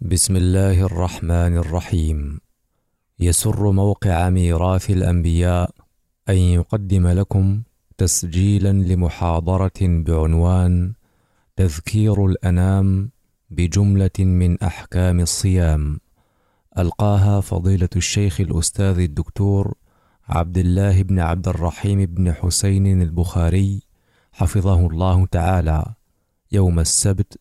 بسم الله الرحمن الرحيم. يسر موقع ميراث الأنبياء أن يقدم لكم تسجيلا لمحاضرة بعنوان تذكير الأنام بجملة من أحكام الصيام، ألقاها فضيلة الشيخ الأستاذ الدكتور عبد الله بن عبد الرحيم بن حسين البخاري حفظه الله تعالى يوم السبت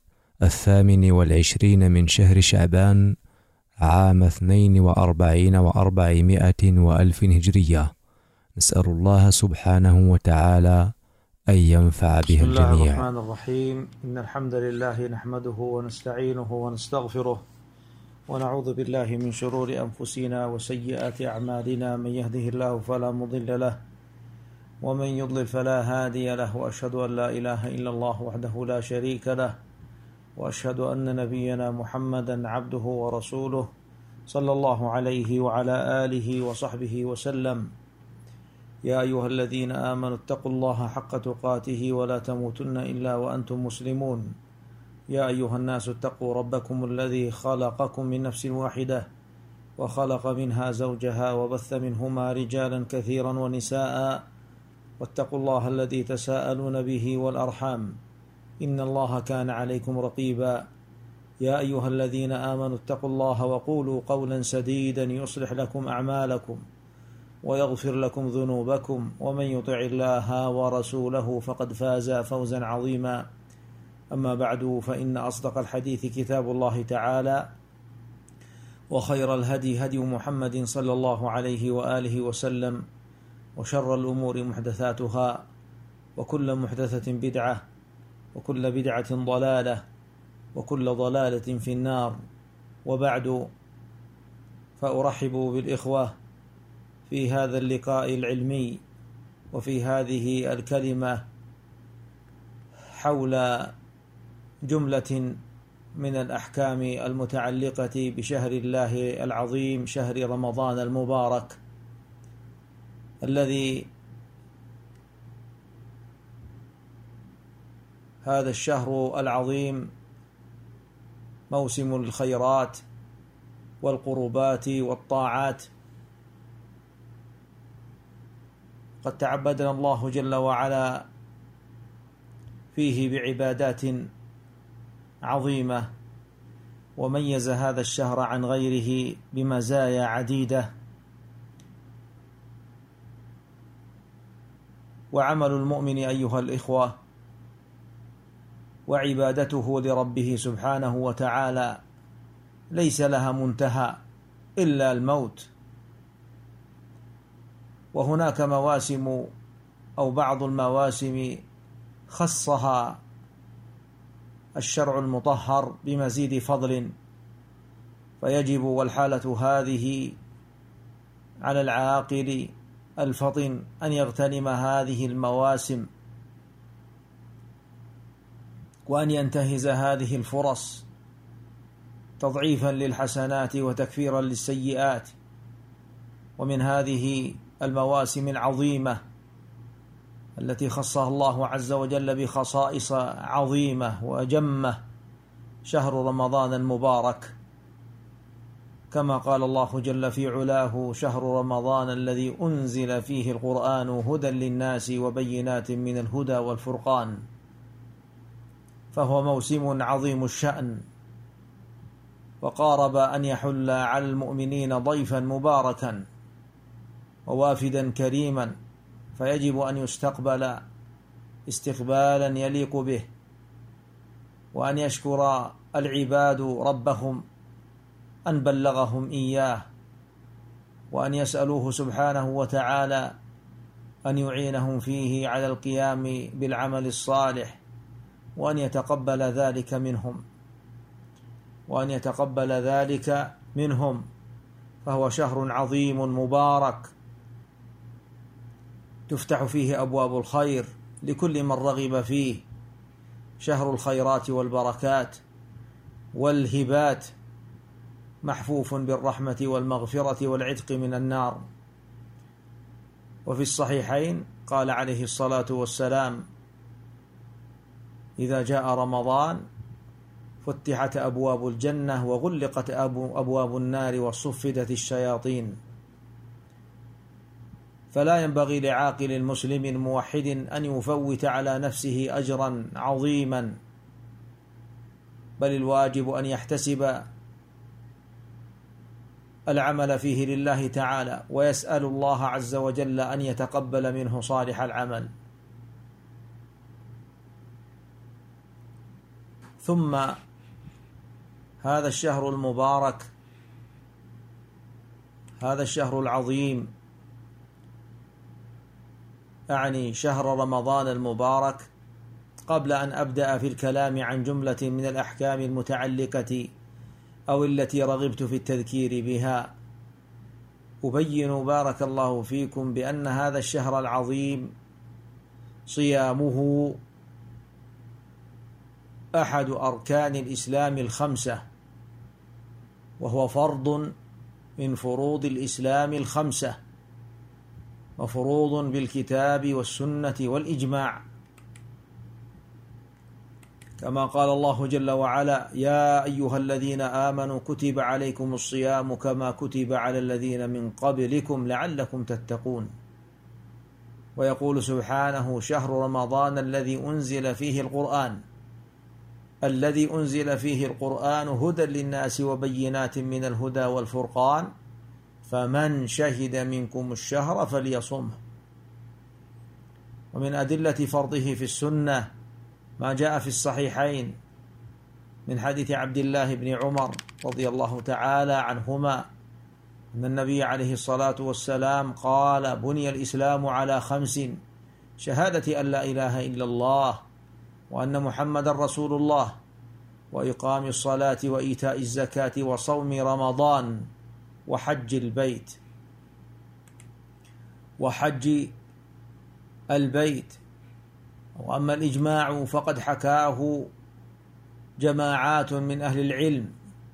28 من شهر شعبان عام 42 و400 وألف هجرية. نسأل الله سبحانه وتعالى أن ينفع به الجميع. بسم الله الرحمن الرحيم. إن الحمد لله نحمده ونستعينه ونستغفره ونعوذ بالله من شرور أنفسنا وسيئات أعمالنا، من يهده الله فلا مضل له ومن يضلل فلا هادي له، وأشهد أن لا إله إلا الله وحده لا شريك له، وأشهد أن نبينا محمدا عبده ورسوله صلى الله عليه وعلى آله وصحبه وسلم. يا أيها الذين آمنوا اتقوا الله حق تقاته ولا تموتن إلا وأنتم مسلمون. يا أيها الناس اتقوا ربكم الذي خلقكم من نفس واحدة وخلق منها زوجها وبث منهما رجالا كثيرا ونساء، واتقوا الله الذي تساءلون به والأرحام إن الله كان عليكم رقيبا. يا أيها الذين آمنوا اتقوا الله وقولوا قولا سديدا يصلح لكم أعمالكم ويغفر لكم ذنوبكم، ومن يطع الله ورسوله فقد فاز فوزا عظيما. أما بعد، فإن أصدق الحديث كتاب الله تعالى، وخير الهدي هدي محمد صلى الله عليه وآله وسلم، وشر الأمور محدثاتها، وكل محدثة بدعة، وكل بدعة ضلالة، وكل ضلالة في النار. وبعد، فأرحب بالإخوة في هذا اللقاء العلمي وفي هذه الكلمة حول جملة من الأحكام المتعلقة بشهر الله العظيم، شهر رمضان المبارك، الذي هذا الشهر العظيم موسم الخيرات والقربات والطاعات. قد تعبدنا الله جل وعلا فيه بعبادات عظيمة، وميز هذا الشهر عن غيره بمزايا عديدة. وعمل المؤمن أيها الإخوة وعبادته لربه سبحانه وتعالى ليس لها منتهى إلا الموت. وهناك مواسم أو بعض المواسم خصها الشرع المطهر بمزيد فضل، فيجب والحالة هذه على العاقل الفطن أن يغتنم هذه المواسم وأن ينتهز هذه الفرص تضعيفا للحسنات وتكفيرا للسيئات. ومن هذه المواسم العظيمة التي خصها الله عز وجل بخصائص عظيمة وجمة شهر رمضان المبارك، كما قال الله جل في علاه: شهر رمضان الذي أنزل فيه القرآن هدى للناس وبينات من الهدى والفرقان. فهو موسم عظيم الشأن، وقارب أن يحل على المؤمنين ضيفا مباركا ووافدا كريما، فيجب أن يستقبل استقبالا يليق به، وأن يشكر العباد ربهم أن بلغهم إياه، وأن يسألوه سبحانه وتعالى أن يعينهم فيه على القيام بالعمل الصالح، وأن يتقبل ذلك منهم فهو شهر عظيم مبارك تفتح فيه أبواب الخير لكل من رغب فيه، شهر الخيرات والبركات والهبات، محفوف بالرحمة والمغفرة والعتق من النار. وفي الصحيحين قال عليه الصلاة والسلام: إذا جاء رمضان فتحت أبواب الجنة وغلقت أبواب النار وصفدت الشياطين. فلا ينبغي لعاقل مسلم موحد أن يفوت على نفسه أجرا عظيما، بل الواجب أن يحتسب العمل فيه لله تعالى، ويسأل الله عز وجل أن يتقبل منه صالح العمل. ثم هذا الشهر المبارك، هذا الشهر العظيم، أعني شهر رمضان المبارك، قبل أن أبدأ في الكلام عن جملة من الأحكام المتعلقة أو التي رغبت في التذكير بها، أبين بارك الله فيكم بأن هذا الشهر العظيم صيامه أحد أركان الإسلام الخمسة، وهو فرض من فروض الإسلام الخمسة، مفروض بالكتاب والسنة والإجماع، كما قال الله جل وعلا: يا أيها الذين آمنوا كتب عليكم الصيام كما كتب على الذين من قبلكم لعلكم تتقون. ويقول سبحانه: شهر رمضان الذي أنزل فيه القرآن، الذي أنزل فيه القرآن هدى للناس وبينات من الهدى والفرقان، فمن شهد منكم الشهر فليصمه. ومن أدلة فرضه في السنة ما جاء في الصحيحين من حديث عبد الله بن عمر رضي الله تعالى عنهما أن النبي عليه الصلاة والسلام قال: بني الإسلام على 5: شهادة أن لا إله إلا الله وأن محمد رسول الله، وإقام الصلاة وإيتاء الزكاة وصوم رمضان وحج البيت. وأما الإجماع فقد حكاه جماعات من أهل العلم،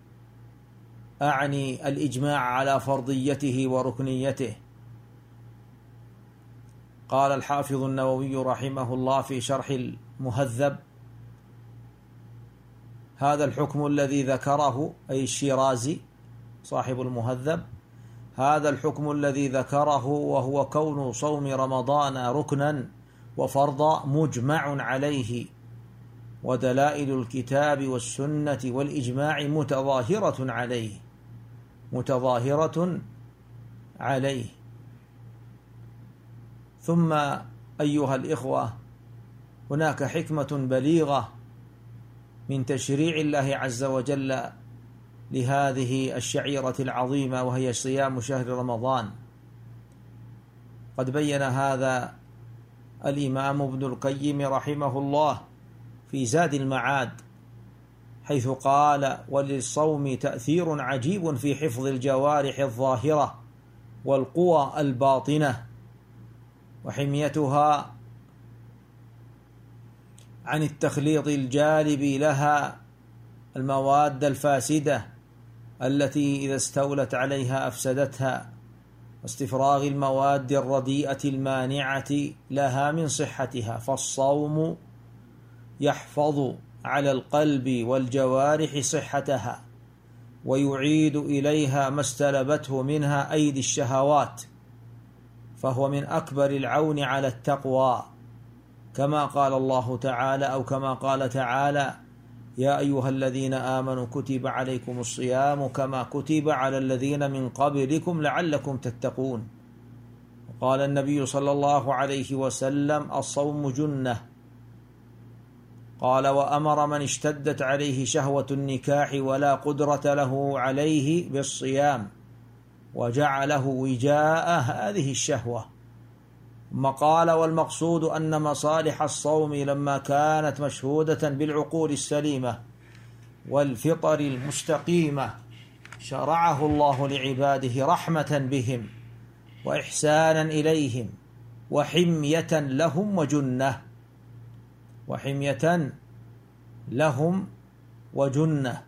أعني الإجماع على فرضيته وركنيته. قال الحافظ النووي رحمه الله في شرح المهذب: هذا الحكم الذي ذكره، أي الشيرازي صاحب المهذب، هذا الحكم الذي ذكره وهو كون صوم رمضان ركنا وفرضا مجمع عليه، ودلائل الكتاب والسنة والإجماع متظاهرة عليه. ثم أيها الإخوة، هناك حكمة بليغة من تشريع الله عز وجل لهذه الشعيرة العظيمة، وهي صيام شهر رمضان. قد بين هذا الإمام ابن القيم رحمه الله في زاد المعاد، حيث قال: وللصوم تأثير عجيب في حفظ الجوارح الظاهرة والقوى الباطنة، وحميتها عن التخليط الجالب لها المواد الفاسدة التي إذا استولت عليها أفسدتها، واستفراغ المواد الرديئة المانعة لها من صحتها. فالصوم يحفظ على القلب والجوارح صحتها، ويعيد إليها ما استلبته منها أيدي الشهوات، فهو من أكبر العون على التقوى، كما قال الله تعالى، أو كما قال تعالى: يا أيها الذين آمنوا كتب عليكم الصيام كما كتب على الذين من قبلكم لعلكم تتقون. قال النبي صلى الله عليه وسلم: الصوم جنة. قال: وأمر من اشتدت عليه شهوة النكاح ولا قدرة له عليه بالصيام، وجعله وجاء هذه الشهوة. ثم قال: والمقصود أن مصالح الصوم لما كانت مشهودة بالعقول السليمة والفطر المستقيمة شرعه الله لعباده رحمة بهم وإحسانا إليهم وحمية لهم وجنة،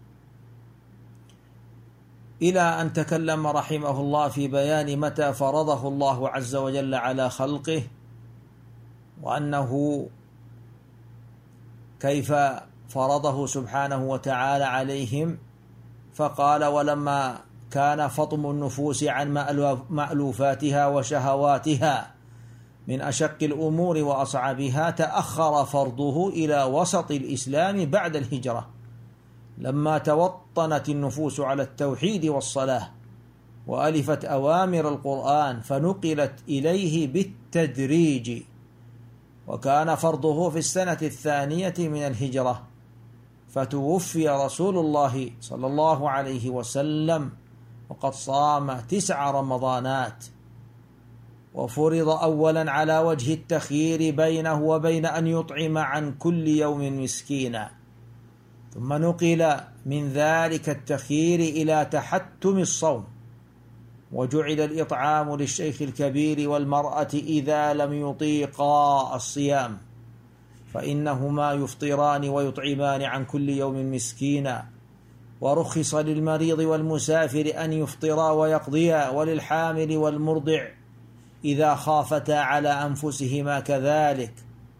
إلى أن تكلم رحمه الله في بيان متى فرضه الله عز وجل على خلقه، وأنه كيف فرضه سبحانه وتعالى عليهم، فقال: ولما كان فطم النفوس عن مألوفاتها وشهواتها من أشق الأمور وأصعبها، تأخر فرضه إلى وسط الإسلام بعد الهجرة، لما توطنت النفوس على التوحيد والصلاة وألفت أوامر القرآن فنقلت إليه بالتدريج. وكان فرضه في السنة 2 من الهجرة، فتوفي رسول الله صلى الله عليه وسلم وقد صام 9 رمضانات، وفرض أولا على وجه التخيير بينه وبين أن يطعم عن كل يوم مسكينا، ثم نقل من ذلك التخيير إلى تحتم الصوم، وجعل الإطعام للشيخ الكبير والمرأة إذا لم يطيقا الصيام، فإنهما يفطران ويطعمان عن كل يوم مسكينا. ورخص للمريض والمسافر أن يفطرا ويقضيا، وللحامل والمرضع إذا خافتا على أنفسهما كذلك،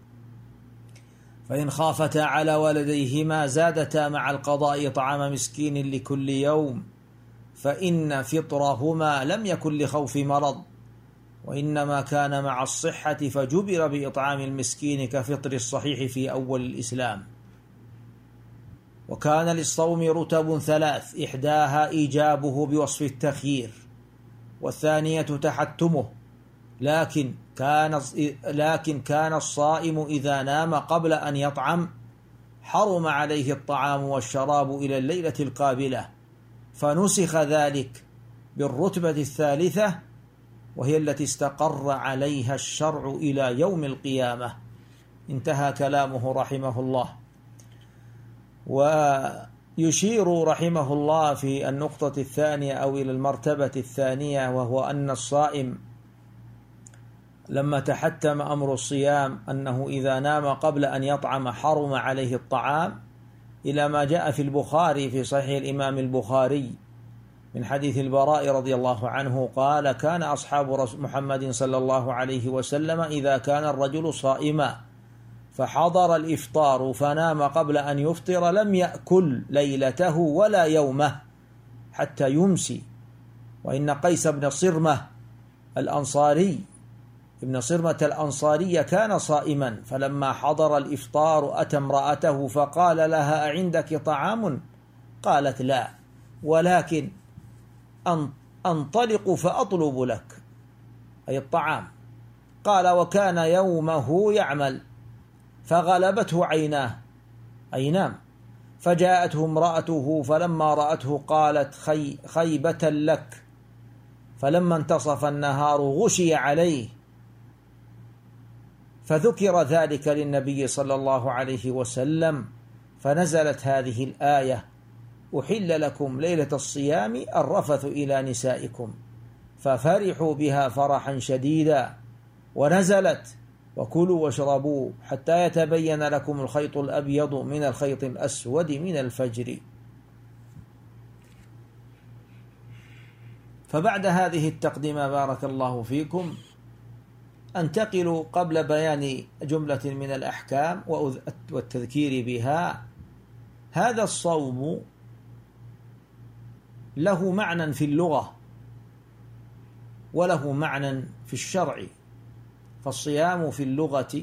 فإن خافتا على ولديهما زادتا مع القضاء طعام مسكين لكل يوم، فإن فطرهما لم يكن لخوف مرض، وإنما كان مع الصحة، فجبر بإطعام المسكين كفطر الصحيح في أول الإسلام. وكان للصوم رتب 3: إحداها إيجابه بوصف التخيير، والثانية تحتمه، لكن كان الصائم إذا نام قبل أن يطعم حرم عليه الطعام والشراب إلى الليلة القابلة، فنسخ ذلك بالرتبة 3، وهي التي استقر عليها الشرع إلى يوم القيامة. انتهى كلامه رحمه الله. ويشير رحمه الله في النقطة 2 أو إلى المرتبة 2، وهو أن الصائم لما تحتم أمر الصيام أنه إذا نام قبل أن يطعم حرم عليه الطعام، إلى ما جاء في البخاري في صحيح الإمام البخاري من حديث البراء رضي الله عنه قال: كان أصحاب محمد صلى الله عليه وسلم إذا كان الرجل صائما فحضر الإفطار فنام قبل أن يفطر لم يأكل ليلته ولا يومه حتى يمسي. وإن قيس بن صرمة الأنصاري كان صائما، فلما حضر الإفطار أتى امرأته فقال لها: أعندك طعام؟ قالت: لا، ولكن أنطلق فأطلب لك، أي الطعام. قال: وكان يومه يعمل فغلبته عيناه، أي نام. فجاءته امرأته فلما رأته قالت: خيبة لك. فلما انتصف النهار غشي عليه، فذكر ذلك للنبي صلى الله عليه وسلم، فنزلت هذه الآية: أحل لكم ليلة الصيام الرفث إلى نسائكم، ففرحوا بها فرحا شديدا. ونزلت: وكلوا واشربوا حتى يتبين لكم الخيط الأبيض من الخيط الأسود من الفجر. فبعد هذه التقدمة بارك الله فيكم أنتقل قبل بيان جملة من الأحكام والتذكير بها. هذا الصوم له معنى في اللغة وله معنى في الشرع. فالصيام في اللغة،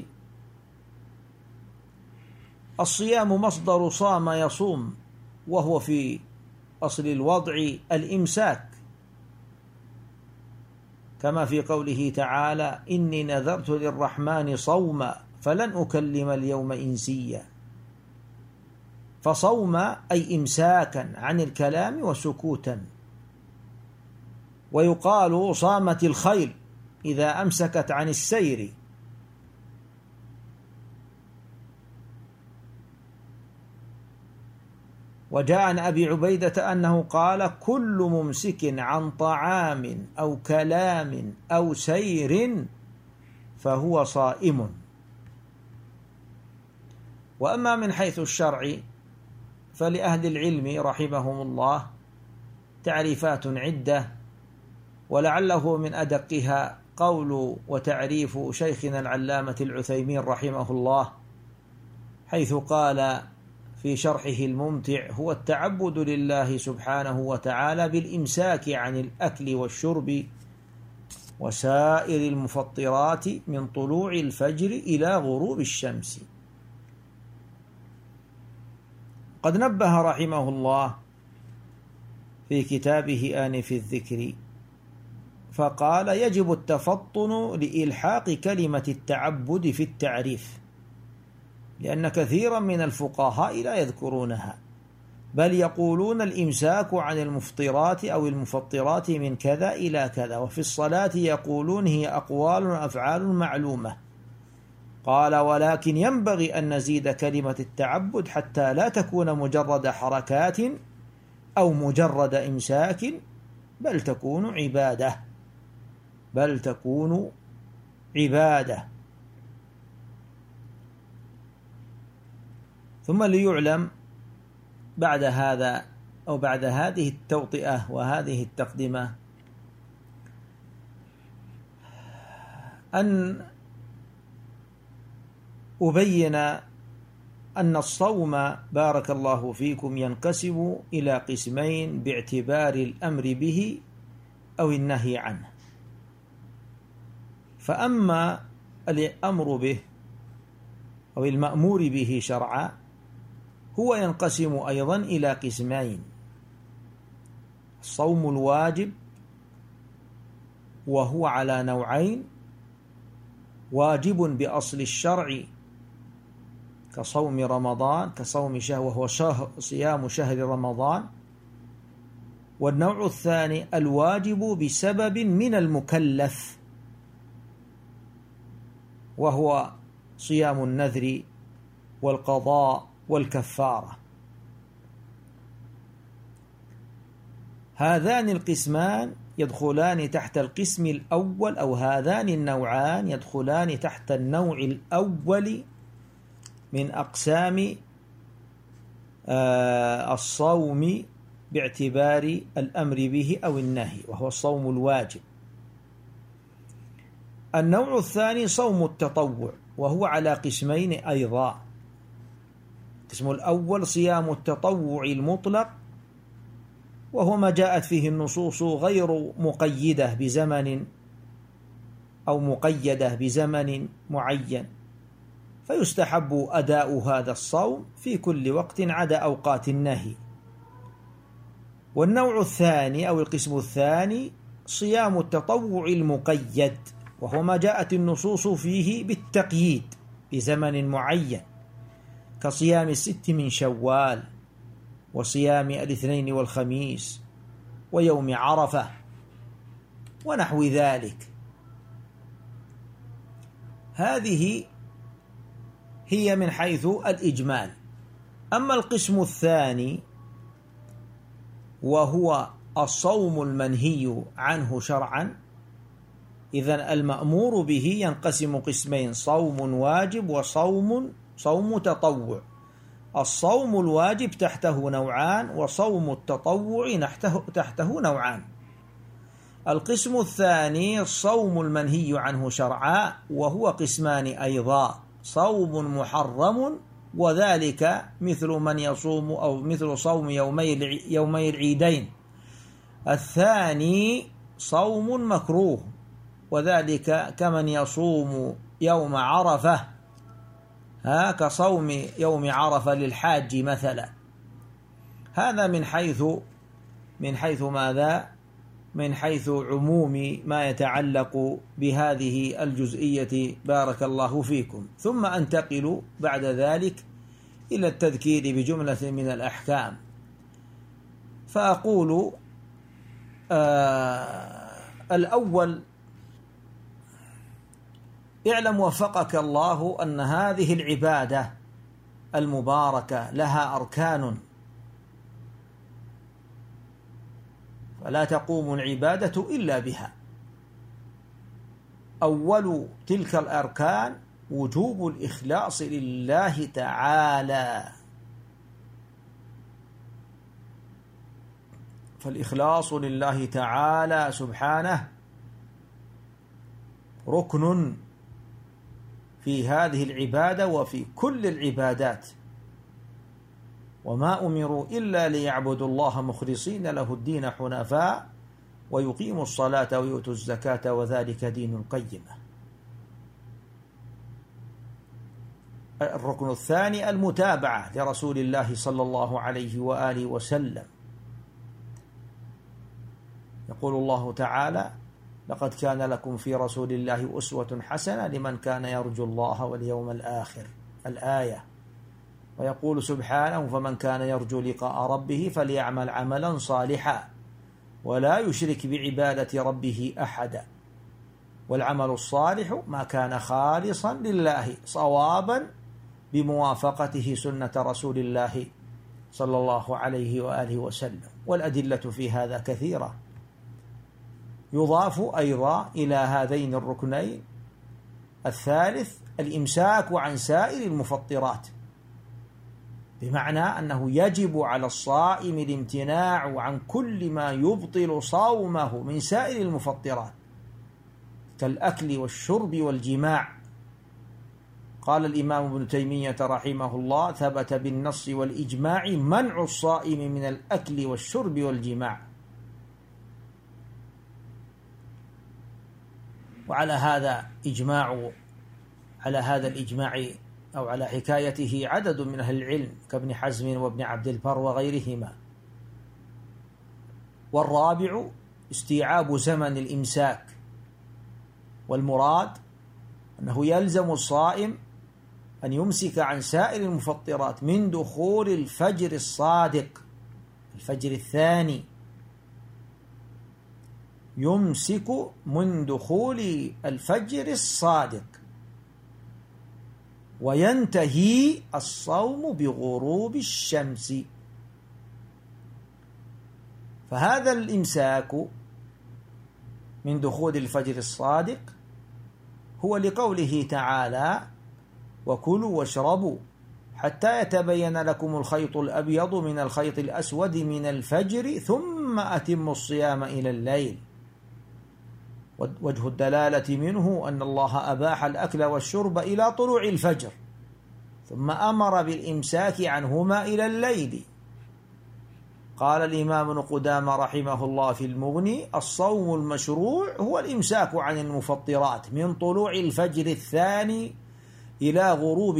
الصيام مصدر صام يصوم، وهو في أصل الوضع الإمساك، كما في قوله تعالى: إني نذرت للرحمن صوما فلن أكلم اليوم إنسيا. فصوم أي إمساكا عن الكلام وسكوتا. ويقال صامت الخيل إذا أمسكت عن السير. وجاء عن أبي عبيدة أنه قال: كل ممسك عن طعام أو كلام أو سير فهو صائم. وأما من حيث الشرع فلأهل العلم رحمهم الله تعريفات عدة، ولعله من أدقها قول وتعريف شيخنا العلامة العثيمين رحمه الله، حيث قال في شرحه الممتع هو التعبد لله سبحانه وتعالى بالإمساك عن الأكل والشرب وسائر المفطرات من طلوع الفجر إلى غروب الشمس. قد نبه رحمه الله في كتابه آنف الذكر فقال: يجب التفطن لإلحاق كلمة التعبد في التعريف، لأن كثيرا من الفقهاء لا يذكرونها، بل يقولون الإمساك عن المفطرات أو المفطرات من كذا إلى كذا، وفي الصلاة يقولون هي أقوال وأفعال معلومة. قال: ولكن ينبغي أن نزيد كلمة التعبد حتى لا تكون مجرد حركات أو مجرد إمساك، بل تكون عبادة. ثم ليعلم بعد هذا أو بعد هذه التوطئة وهذه التقدمة أن أبين أن الصوم بارك الله فيكم ينقسم إلى قسمين باعتبار الأمر به أو النهي عنه. فأما الأمر به أو المأمور به شرعا هو ينقسم أيضا إلى قسمين: الصوم الواجب وهو على نوعين: واجب بأصل الشرع كصوم رمضان كصوم شهر وهو صيام شهر رمضان، والنوع الثاني الواجب بسبب من المكلف وهو صيام النذر والقضاء والكفارة. هذان القسمان يدخلان تحت القسم الأول، أو هذان النوعان يدخلان تحت النوع الأول من أقسام الصوم باعتبار الأمر به أو النهي، وهو الصوم الواجب. النوع الثاني صوم التطوع، وهو على قسمين أيضا: القسم الأول صيام التطوع المطلق، وهو ما جاءت فيه النصوص غير مقيدة بزمن أو مقيدة بزمن معين، فيستحب أداء هذا الصوم في كل وقت عدا أوقات النهي. والنوع الثاني أو القسم الثاني صيام التطوع المقيد، وهو ما جاءت النصوص فيه بالتقييد بزمن معين، كصيام 6 من شوال وصيام الاثنين والخميس ويوم عرفة ونحو ذلك. هذه هي من حيث الإجمال. أما القسم الثاني وهو الصوم المنهي عنه شرعا، إذن المأمور به ينقسم قسمين: صوم واجب وصوم تطوع. الصوم الواجب تحته نوعان، وصوم التطوع تحته نوعان. القسم الثاني الصوم المنهي عنه شرعا، وهو قسمان أيضا: صوم محرم، وذلك مثل من يصوم أو مثل صوم يومي العيدين. الثاني صوم مكروه، وذلك كمن يصوم يوم عرفة، كصوم يوم عرفة للحاج مثلا. هذا من حيث ماذا؟ من حيث عموم ما يتعلق بهذه الجزئية بارك الله فيكم. ثم أنتقل بعد ذلك إلى التذكير بجملة من الأحكام، فأقول الأول: اعلم وفقك الله أن هذه العبادة المباركة لها أركان، فلا تقوم العبادة إلا بها. أول تلك الأركان وجوب الإخلاص لله تعالى، فالإخلاص لله تعالى سبحانه ركن في هذه العبادة وفي كل العبادات. وما أمروا إلا ليعبدوا الله مخلصين له الدين حنفاء ويقيموا الصلاة ويؤتوا الزكاة وذلك دين القيمة. الركن الثاني المتابعة لرسول الله صلى الله عليه وآله وسلم. يقول الله تعالى: لقد كان لكم في رسول الله أسوة حسنة لمن كان يرجو الله واليوم الآخر، الآية. ويقول سبحانه: فمن كان يرجو لقاء ربه فليعمل عملا صالحا ولا يشرك بعبادة ربه أحدا. والعمل الصالح ما كان خالصا لله صوابا بموافقته سنة رسول الله صلى الله عليه وآله وسلم. والأدلة في هذا كثيرة. يضاف أيضا إلى هذين الركنين الثالث الإمساك عن سائر المفطرات، بمعنى أنه يجب على الصائم الامتناع عن كل ما يبطل صومه من سائر المفطرات كالأكل والشرب والجماع. قال الإمام ابن تيمية رحمه الله: ثبت بالنص والإجماع منع الصائم من الأكل والشرب والجماع. وعلى هذا الإجماع أو على حكايته عدد من أهل العلم كابن حزم وابن عبد البر وغيرهما. والرابع استيعاب زمن الإمساك، والمراد أنه يلزم الصائم أن يمسك عن سائر المفطرات من دخول الفجر الصادق، الفجر الثاني، يمسك من دخول الفجر الصادق، وينتهي الصوم بغروب الشمس. فهذا الإمساك من دخول الفجر الصادق هو لقوله تعالى: وكلوا واشربوا حتى يتبين لكم الخيط الأبيض من الخيط الأسود من الفجر ثم أتموا الصيام إلى الليل. وجه الدلالة منه أن الله أباح الأكل والشرب إلى طلوع الفجر، ثم أمر بالإمساك عنهما إلى الليل. قال الإمام ابن قدامة رحمه الله في المغني: الصوم المشروع هو الإمساك عن المفطرات من طلوع الفجر الثاني إلى غروب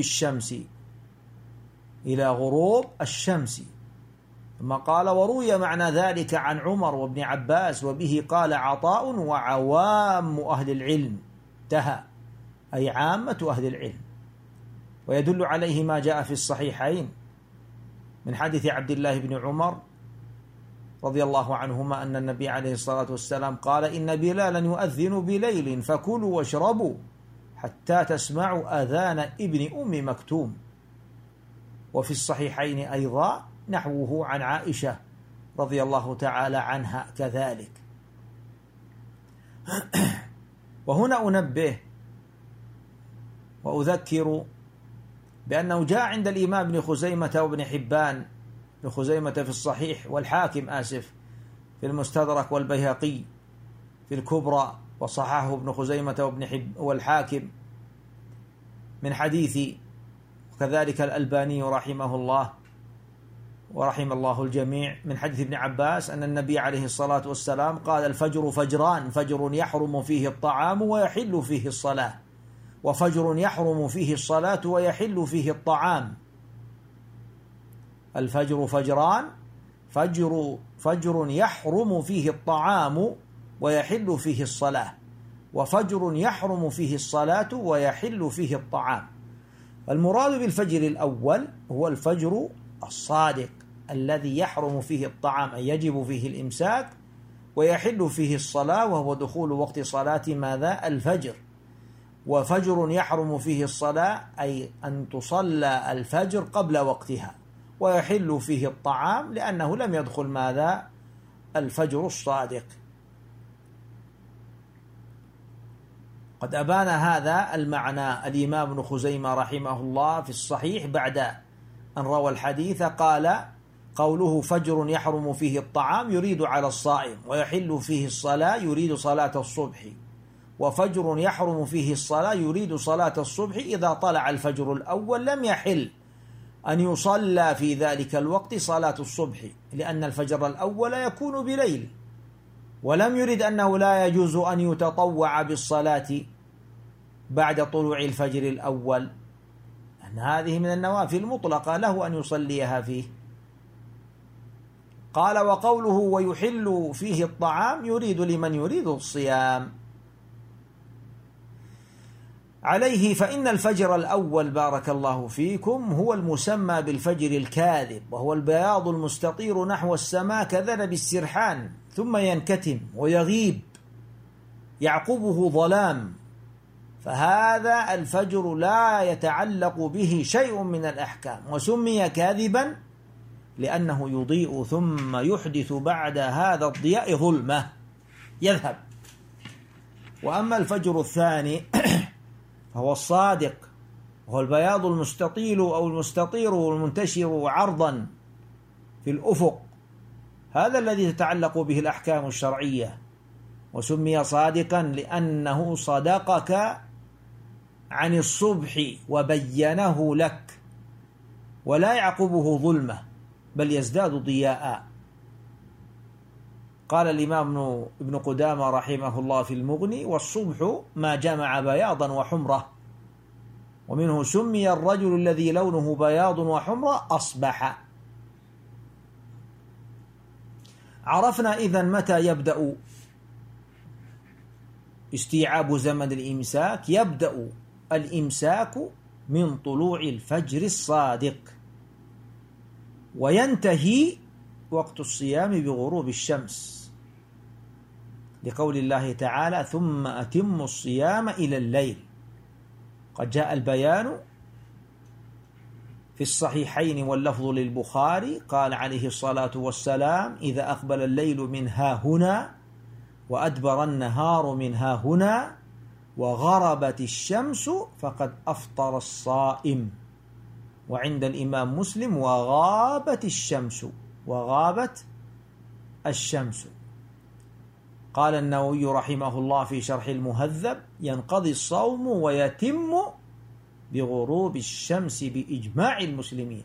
الشمس. ثم قال: وروي معنى ذلك عن عمر وابن عباس، وبه قال عطاء وعوام أهل العلم، أي عامة أهل العلم. ويدل عليه ما جاء في الصحيحين من حديث عبد الله بن عمر رضي الله عنهما أن النبي عليه الصلاة والسلام قال: إن بلالا يؤذن بليل فكلوا واشربوا حتى تسمعوا أذان ابن أم مكتوم. وفي الصحيحين أيضا نحوه عن عائشة رضي الله تعالى عنها كذلك. وهنا أنبه وأذكر بأنه جاء عند الإمام ابن خزيمة وابن حبان، ابن خزيمة في الصحيح والحاكم في المستدرك والبيهقي في الكبرى، وصححه ابن خزيمة والحاكم من حديث، وكذلك الألباني رحمه الله ورحم الله الجميع، من حديث ابن عباس أن النبي عليه الصلاة والسلام قال: الفجر فجران، فجر يحرم فيه الطعام ويحل فيه الصلاة، وفجر يحرم فيه الصلاة ويحل فيه الطعام. الفجر فجران، فجر يحرم فيه الطعام ويحل فيه الصلاة، وفجر يحرم فيه الصلاة ويحل فيه الطعام. المراد بالفجر الأول هو الفجر الصادق الذي يحرم فيه الطعام، أي يجب فيه الإمساك، ويحل فيه الصلاة، وهو دخول وقت صلاة ماذا؟ الفجر. وفجر يحرم فيه الصلاة أي أن تصلى الفجر قبل وقتها، ويحل فيه الطعام لأنه لم يدخل ماذا؟ الفجر الصادق. قد أبان هذا المعنى الإمام ابن خزيمة رحمه الله في الصحيح بعد أن روى الحديث، قال: قوله فجر يحرم فيه الطعام يريد على الصائم، ويحل فيه الصلاة يريد صلاة الصبح، وفجر يحرم فيه الصلاة يريد صلاة الصبح إذا طلع الفجر الأول لم يحل، أن يصلى في ذلك الوقت صلاة الصبح، لأن الفجر الأول يكون بليل، ولم يرد أنه لا يجوز أن يتطوع بالصلاة بعد طلوع الفجر الأول، أن هذه من النوافل المطلقة له أن يصليها فيه. قال: وقوله ويحل فيه الطعام يريد لمن يريد الصيام عليه، فإن الفجر الأول بارك الله فيكم هو المسمى بالفجر الكاذب، وهو البياض المستطير نحو السماء كذنب السرحان، ثم ينكتم ويغيب يعقبه ظلام، فهذا الفجر لا يتعلق به شيء من الأحكام، وسمي كاذبا لأنه يضيء ثم يحدث بعد هذا الضياء ظلمة يذهب. وأما الفجر الثاني فهو الصادق، وهو البياض المستطيل أو المستطير والمنتشر عرضا في الأفق، هذا الذي تتعلق به الأحكام الشرعية، وسمي صادقا لأنه صدقك عن الصبح وبينه لك، ولا يعقبه ظلمة بل يزداد ضياء. قال الإمام ابن قدامة رحمه الله في المغني: والصبح ما جمع بياضا وحمرة، ومنه سمي الرجل الذي لونه بياض وحمرة أصبح. عرفنا إذن متى يبدأ استيعاب زمن الإمساك. يبدأ الإمساك من طلوع الفجر الصادق، وينتهي وقت الصيام بغروب الشمس، لقول الله تعالى: ثم أتموا الصيام إلى الليل. قد جاء البيان في الصحيحين واللفظ للبخاري، قال عليه الصلاة والسلام: إذا أقبل الليل من ها هنا وأدبر النهار من ها هنا وغربت الشمس فقد أفطر الصائم. وعند الإمام مسلم: وغابت الشمس، وغابت الشمس. قال النووي رحمه الله في شرح المهذب: ينقضي الصوم ويتم بغروب الشمس بإجماع المسلمين.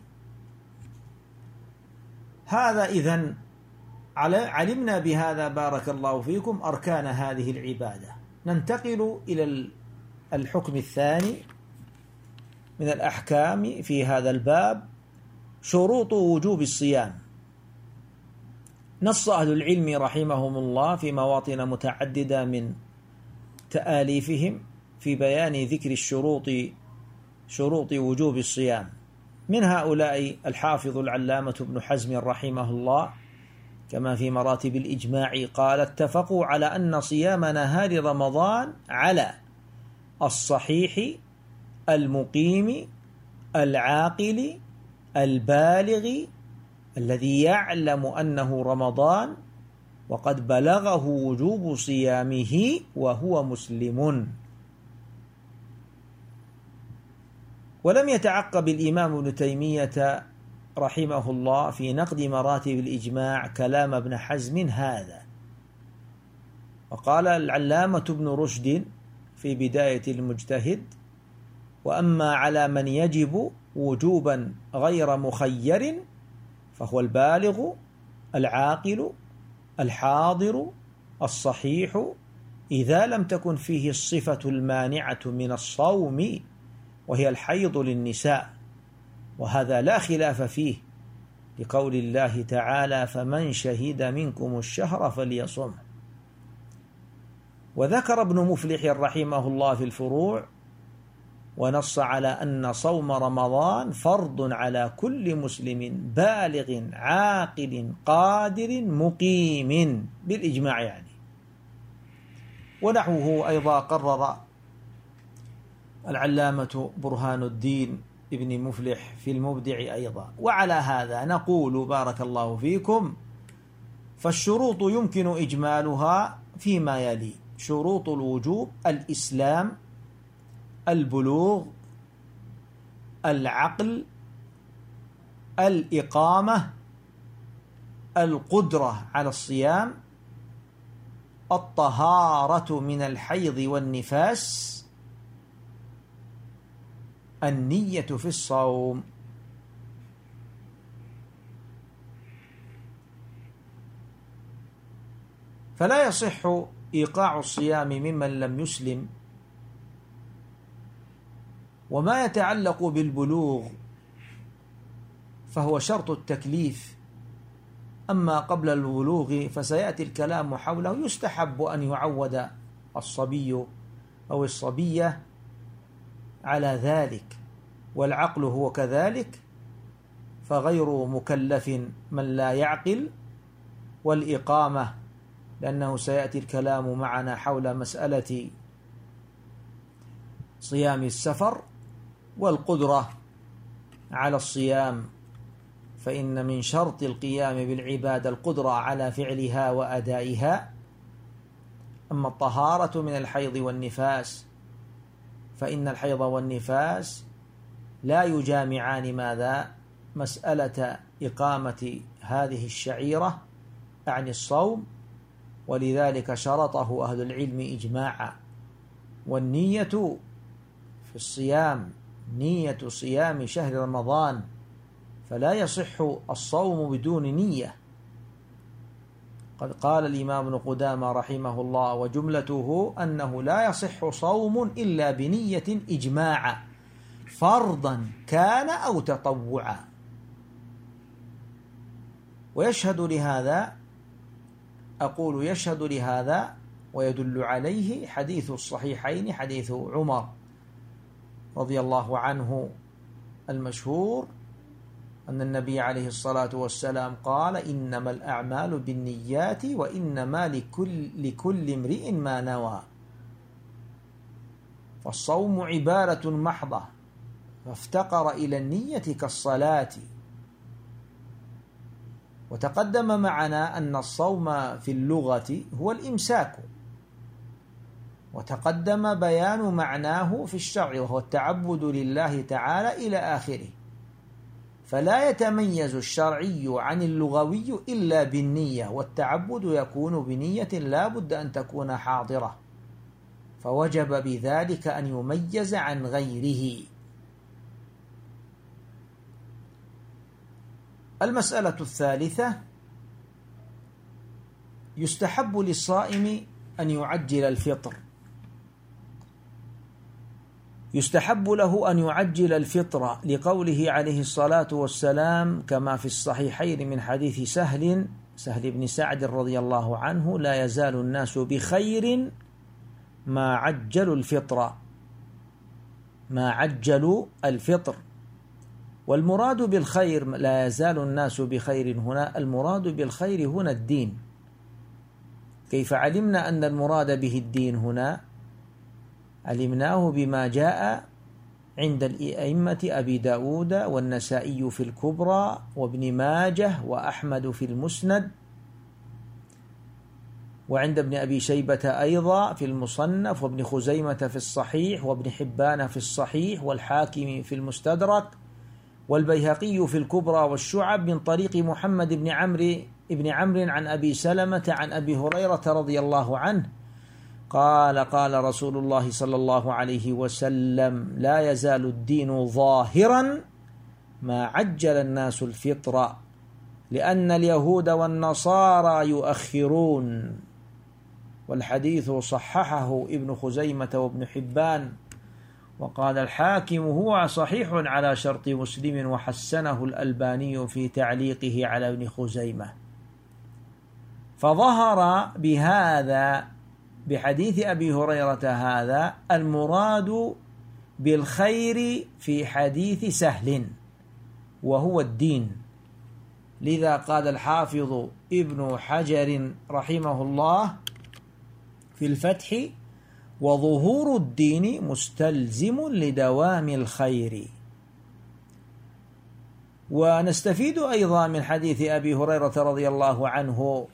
هذا إذن علمنا بهذا بارك الله فيكم أركان هذه العبادة. ننتقل إلى الحكم الثاني من الأحكام في هذا الباب، شروط وجوب الصيام. نص أهل العلم رحمهم الله في مواطن متعددة من تآليفهم في بيان ذكر شروط وجوب الصيام. من هؤلاء الحافظ العلامة ابن حزم رحمه الله كما في مراتب الإجماع قال: اتفقوا على أن صيام نهار رمضان على الصحيح المقيم العاقل البالغ الذي يعلم أنه رمضان وقد بلغه وجوب صيامه وهو مسلم. ولم يتعقب الإمام ابن تيمية رحمه الله في نقد مراتب الإجماع كلام ابن حزم هذا، وقال العلامة ابن رشد في بداية المجتهد: وأما على من يجب وجوبا غير مخير فهو البالغ العاقل الحاضر الصحيح، إذا لم تكن فيه الصفة المانعة من الصوم وهي الحيض للنساء، وهذا لا خلاف فيه لقول الله تعالى: فمن شهد منكم الشهر فليصم. وذكر ابن مفلح رحمه الله في الفروع ونص على أن صوم رمضان فرض على كل مسلم بالغ عاقل قادر مقيم بالإجماع يعني. ونحوه أيضا قرر العلامة برهان الدين ابن مفلح في المبدع أيضا. وعلى هذا نقول بارك الله فيكم: فالشروط يمكن إجمالها فيما يلي: شروط الوجوب الإسلام، البلوغ، العقل، الإقامة، القدرة على الصيام، الطهارة من الحيض والنفاس، النية في الصوم. فلا يصح إيقاع الصيام ممن لم يسلم. وما يتعلق بالبلوغ فهو شرط التكليف، أما قبل البلوغ فسيأتي الكلام حوله. يستحب أن يعود الصبي أو الصبية على ذلك، والعقل هو كذلك، فغير مكلف من لا يعقل. والإقامة، لأنه سيأتي الكلام معنا حول مسألة صيام السفر، والقدرة على الصيام، فإن من شرط القيام بالعبادة القدرة على فعلها وأدائها. أما الطهارة من الحيض والنفاس فإن الحيض والنفاس لا يجامعان ماذا؟ مسألة إقامة هذه الشعيرة عن الصوم، ولذلك شرطه أهل العلم إجماعا. والنية في الصيام نية صيام شهر رمضان، فلا يصح الصوم بدون نية. قد قال الإمام ابن قدامة رحمه الله: وجملته أنه لا يصح صوم إلا بنية إجماعا، فرضا كان أو تطوعا. ويشهد لهذا، أقول يشهد لهذا ويدل عليه حديث الصحيحين، حديث عمر رضي الله عنه المشهور، أن النبي عليه الصلاة والسلام قال: إنما الأعمال بالنيات وإنما لكل امرئ ما نوى. فالصوم عبارة محضة، فافتقر إلى النية كالصلاة. وتقدم معنا أن الصوم في اللغة هو الإمساك، وتقدم بيان معناه في الشرع وهو التعبد لله تعالى إلى آخره. فلا يتميز الشرعي عن اللغوي إلا بالنية، والتعبد يكون بنية لا بد أن تكون حاضرة، فوجب بذلك أن يميز عن غيره. المسألة الثالثة: يستحب للصائم أن يعجل الفطر. يستحب له أن يعجل الفطر لقوله عليه الصلاة والسلام كما في الصحيحين من حديث سهل بن سعد رضي الله عنه: لا يزال الناس بخير ما عجلوا الفطر. ما عجلوا الفطر. والمراد بالخير لا يزال الناس بخير هنا، المراد بالخير هنا الدين. كيف علمنا أن المراد به الدين هنا؟ علمناه بما جاء عند الأئمة أبي داود والنسائي في الكبرى وابن ماجه وأحمد في المسند، وعند ابن أبي شيبة أيضا في المصنف، وابن خزيمة في الصحيح، وابن حبان في الصحيح، والحاكم في المستدرك، والبيهقي في الكبرى والشعب من طريق محمد بن عمرو عن أبي سلمة عن أبي هريرة رضي الله عنه قال: قال رسول الله صلى الله عليه وسلم: لا يزال الدين ظاهرا ما عجل الناس الفطر، لأن اليهود والنصارى يؤخرون. والحديث صححه ابن خزيمة وابن حبان، وقال الحاكم هو صحيح على شرط مسلم، وحسنه الألباني في تعليقه على ابن خزيمة. فظهر بهذا بحديث أبي هريرة هذا المراد بالخير في حديث سهل، وهو الدين. لذا قال الحافظ ابن حجر رحمه الله في الفتح: وظهور الدين مستلزم لدوام الخير. ونستفيد أيضا من حديث أبي هريرة رضي الله عنه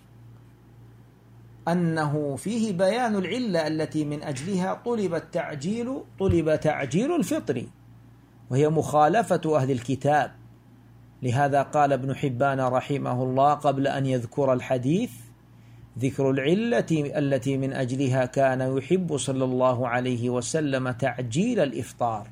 أنه فيه بيان العلة التي من أجلها طلب تعجيل الفطر، وهي مخالفة أهل الكتاب. لهذا قال ابن حبان رحمه الله قبل أن يذكر الحديث: ذكر العلة التي من أجلها كان يحب صلى الله عليه وسلم تعجيل الإفطار.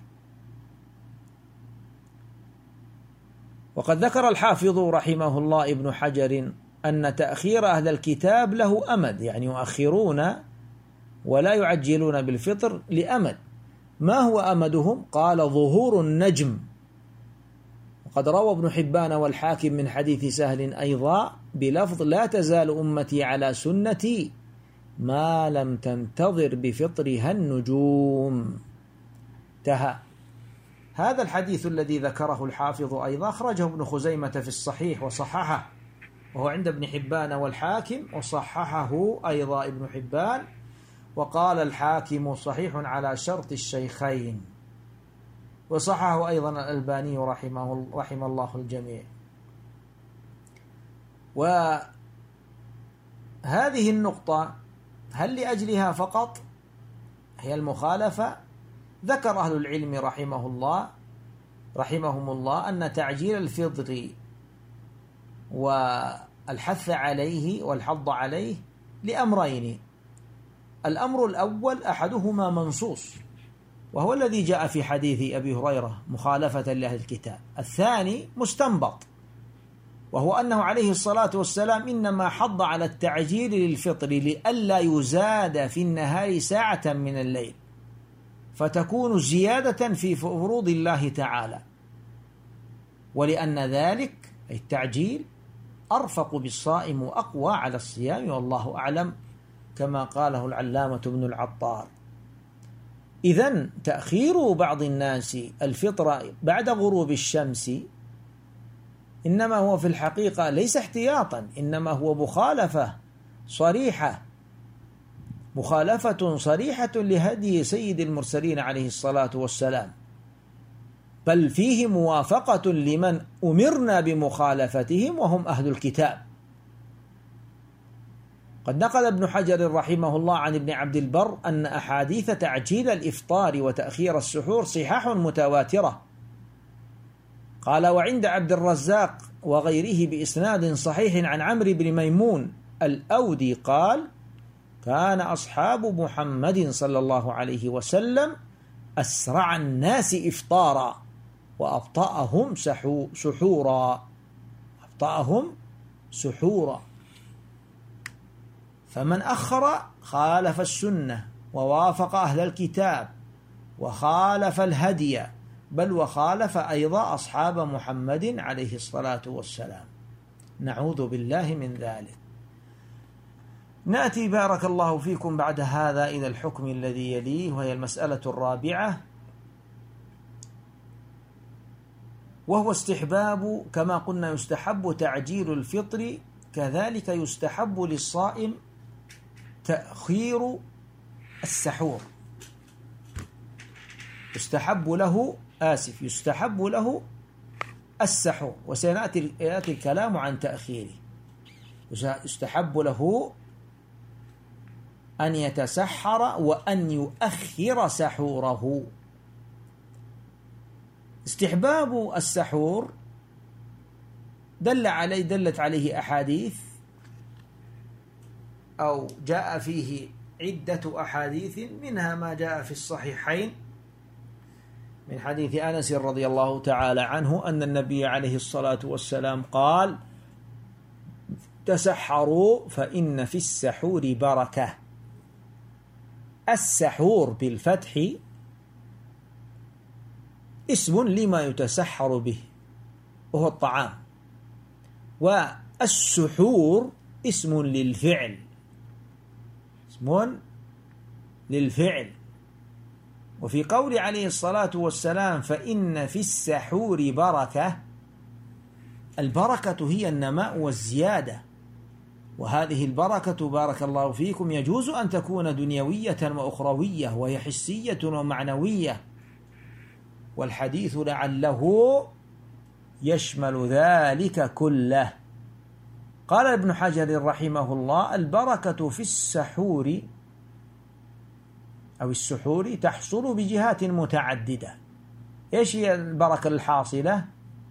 وقد ذكر الحافظ رحمه الله ابن حجر أن تأخير أهل الكتاب له أمد، يعني يؤخرون ولا يعجلون بالفطر لأمد. ما هو أمدهم؟ قال ظهور النجم. وقد روى ابن حبان والحاكم من حديث سهل أيضا بلفظ لا تزال أمتي على سنتي ما لم تنتظر بفطرها النجوم. انتهى. هذا الحديث الذي ذكره الحافظ أيضا أخرجه ابن خزيمة في الصحيح وصححه، وهو عند ابن حبان والحاكم، وصححه أيضا ابن حبان، وقال الحاكم صحيح على شرط الشيخين، وصححه أيضا الألباني رحم الله الجميع. وهذه النقطة هل لأجلها فقط هي المخالفة؟ ذكر أهل العلم رحمهم الله أن تعجيل الفطر والحث عليه والحض عليه لأمرين. الأمر الأول أحدهما منصوص، وهو الذي جاء في حديث أبي هريرة مخالفة لأهل الكتاب. الثاني مستنبط، وهو أنه عليه الصلاة والسلام إنما حض على التعجيل للفطر لئلا يزاد في النهار ساعة من الليل فتكون زيادة في فروض الله تعالى، ولأن ذلك أي التعجيل أرفق بالصائم وأقوى على الصيام، والله أعلم، كما قاله العلامة ابن العطار. إذن تأخير بعض الناس الفطر بعد غروب الشمس إنما هو في الحقيقة ليس احتياطا، إنما هو مخالفة صريحة لهدي سيد المرسلين عليه الصلاة والسلام، بل فيه موافقة لمن أمرنا بمخالفتهم وهم أهل الكتاب. قد نقل ابن حجر رحمه الله عن ابن عبد البر أن أحاديث تعجيل الإفطار وتأخير السحور صحاح متواترة. قال وعند عبد الرزاق وغيره بإسناد صحيح عن عمرو بن ميمون الأودي قال كان أصحاب محمد صلى الله عليه وسلم أسرع الناس إفطارا وأبطأهم سحورا، فمن أخر خالف السنة ووافق أهل الكتاب وخالف الهدي، بل وخالف أيضا أصحاب محمد عليه الصلاة والسلام، نعوذ بالله من ذلك. نأتي بارك الله فيكم بعد هذا إلى الحكم الذي يليه، وهي المسألة الرابعة، وهو استحباب، كما قلنا يستحب تعجيل الفطر، كذلك يستحب للصائم تأخير السحور. يستحب له السحور، وسيأتي الكلام عن تأخيره. يستحب له أن يتسحر وأن يؤخر سحوره. استحباب السحور دلت عليه أحاديث، أو جاء فيه عدة أحاديث، منها ما جاء في الصحيحين من حديث أنس رضي الله تعالى عنه أن النبي عليه الصلاة والسلام قال تسحروا فإن في السحور بركة. السحور بالفتح اسم لما يتسحر به وهو الطعام، والسحور اسم للفعل. وفي قول عليه الصلاة والسلام فإن في السحور بركة، البركة هي النماء والزيادة، وهذه البركة بارك الله فيكم يجوز أن تكون دنيوية وأخروية، وهي حسية ومعنوية، والحديث لعله يشمل ذلك كله. قال ابن حجر رحمه الله البركة في السحور أو السحور تحصل بجهات متعددة. إيش هي البركة الحاصلة؟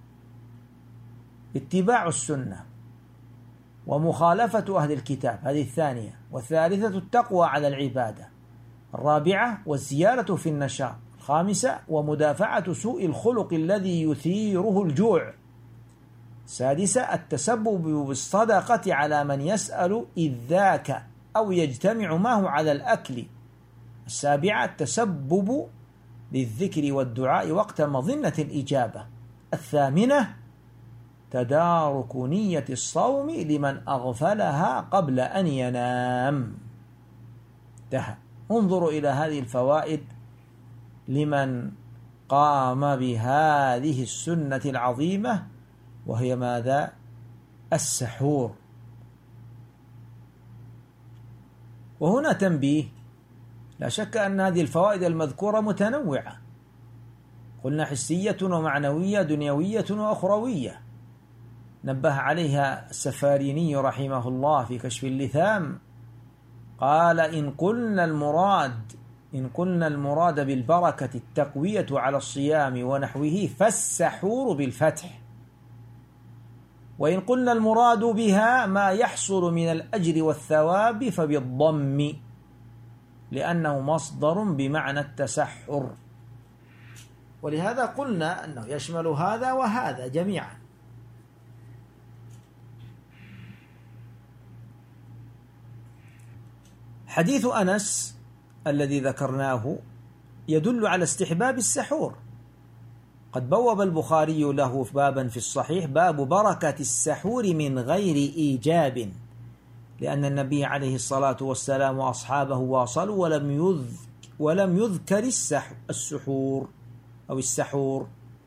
اتباع السنة ومخالفة أهل الكتاب، هذه الثانية. والثالثة التقوى على العبادة. الرابعة والزيادة في النشاط. الخامسة ومدافعة سوء الخلق الذي يثيره الجوع. السادسة التسبب بالصدقة على من يسأل إذ ذاك أو يجتمع معه على الأكل. السابعة التسبب للذكر والدعاء وقت مظنة الإجابة. الثامنة تدارك نية الصوم لمن أغفلها قبل أن ينام. انظروا إلى هذه الفوائد لمن قام بهذه السنة العظيمة، وهي ماذا؟ السحور. وهنا تنبيه، لا شك أن هذه الفوائد المذكورة متنوعة، قلنا حسية ومعنوية دنيوية وأخروية. نبه عليها السفاريني رحمه الله في كشف اللثام، قال إن قلنا المراد بالبركة التقوية على الصيام ونحوه فالسحور بالفتح، وإن قلنا المراد بها ما يحصل من الأجر والثواب فبالضم، لأنه مصدر بمعنى التسحر. ولهذا قلنا أنه يشمل هذا وهذا جميعا. حديث أنس الذي ذكرناه يدل على استحباب السحور. قد بوب البخاري له بابا في الصحيح، باب بركة السحور من غير إيجاب، لأن النبي عليه الصلاة والسلام وأصحابه واصلوا ولم يذكر السحور أو السحور.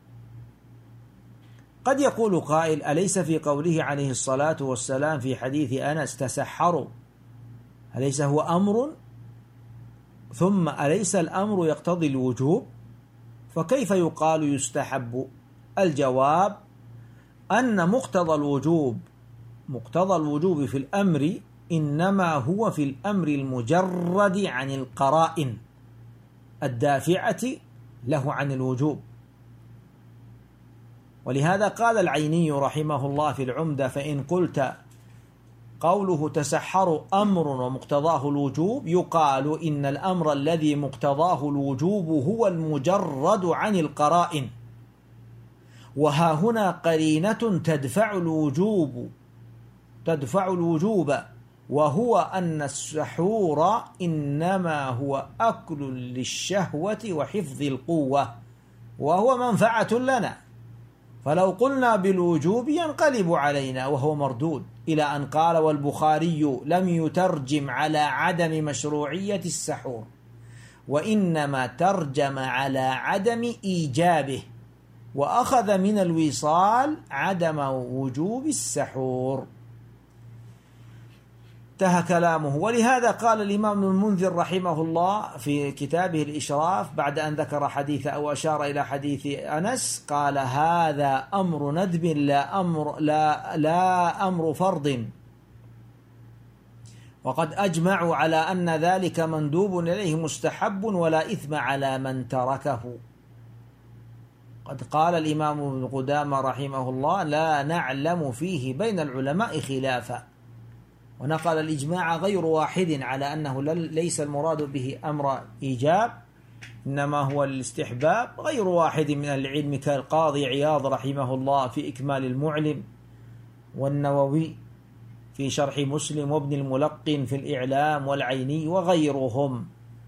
قد يقول قائل: أليس في قوله عليه الصلاة والسلام في حديث أنس تسحروا أليس هو أمر؟ ثم أليس الأمر يقتضي الوجوب؟ فكيف يقال يستحب؟ الجواب أن مقتضى الوجوب في الأمر إنما هو في الأمر المجرد عن القرائن الدافعة له عن الوجوب. ولهذا قال العيني رحمه الله في العمدة: فإن قلت قوله تسحروا أمر ومقتضاه الوجوب، يقال إن الأمر الذي مقتضاه الوجوب هو المجرد عن القرائن، وها هنا قرينة تدفع الوجوب، وهو أن السحور إنما هو أكل للشهوة وحفظ القوة، وهو منفعة لنا، فلو قلنا بالوجوب ينقلب علينا وهو مردود. إلى أن قال: والبخاري لم يترجم على عدم مشروعية السحور، وإنما ترجم على عدم إيجابه، وأخذ من الوصال عدم وجوب السحور. انتهى كلامه. ولهذا قال الإمام المنذر رحمه الله في كتابه الإشراف بعد أن ذكر حديث أو أشار إلى حديث أنس، قال: هذا أمر ندب لا أمر فرض، وقد أجمعوا على أن ذلك مندوب إليه مستحب ولا إثم على من تركه. قد قال الإمام ابن قدامة رحمه الله: لا نعلم فيه بين العلماء خلافا. ونقل الإجماع غير واحد على أنه ليس المراد به أمر إيجاب، إنما هو الاستحباب. غير واحد من العلم كالقاضي عياض رحمه الله في إكمال المعلم، والنووي في شرح مسلم، وابن الملقن في الإعلام، والعيني وغيرهم.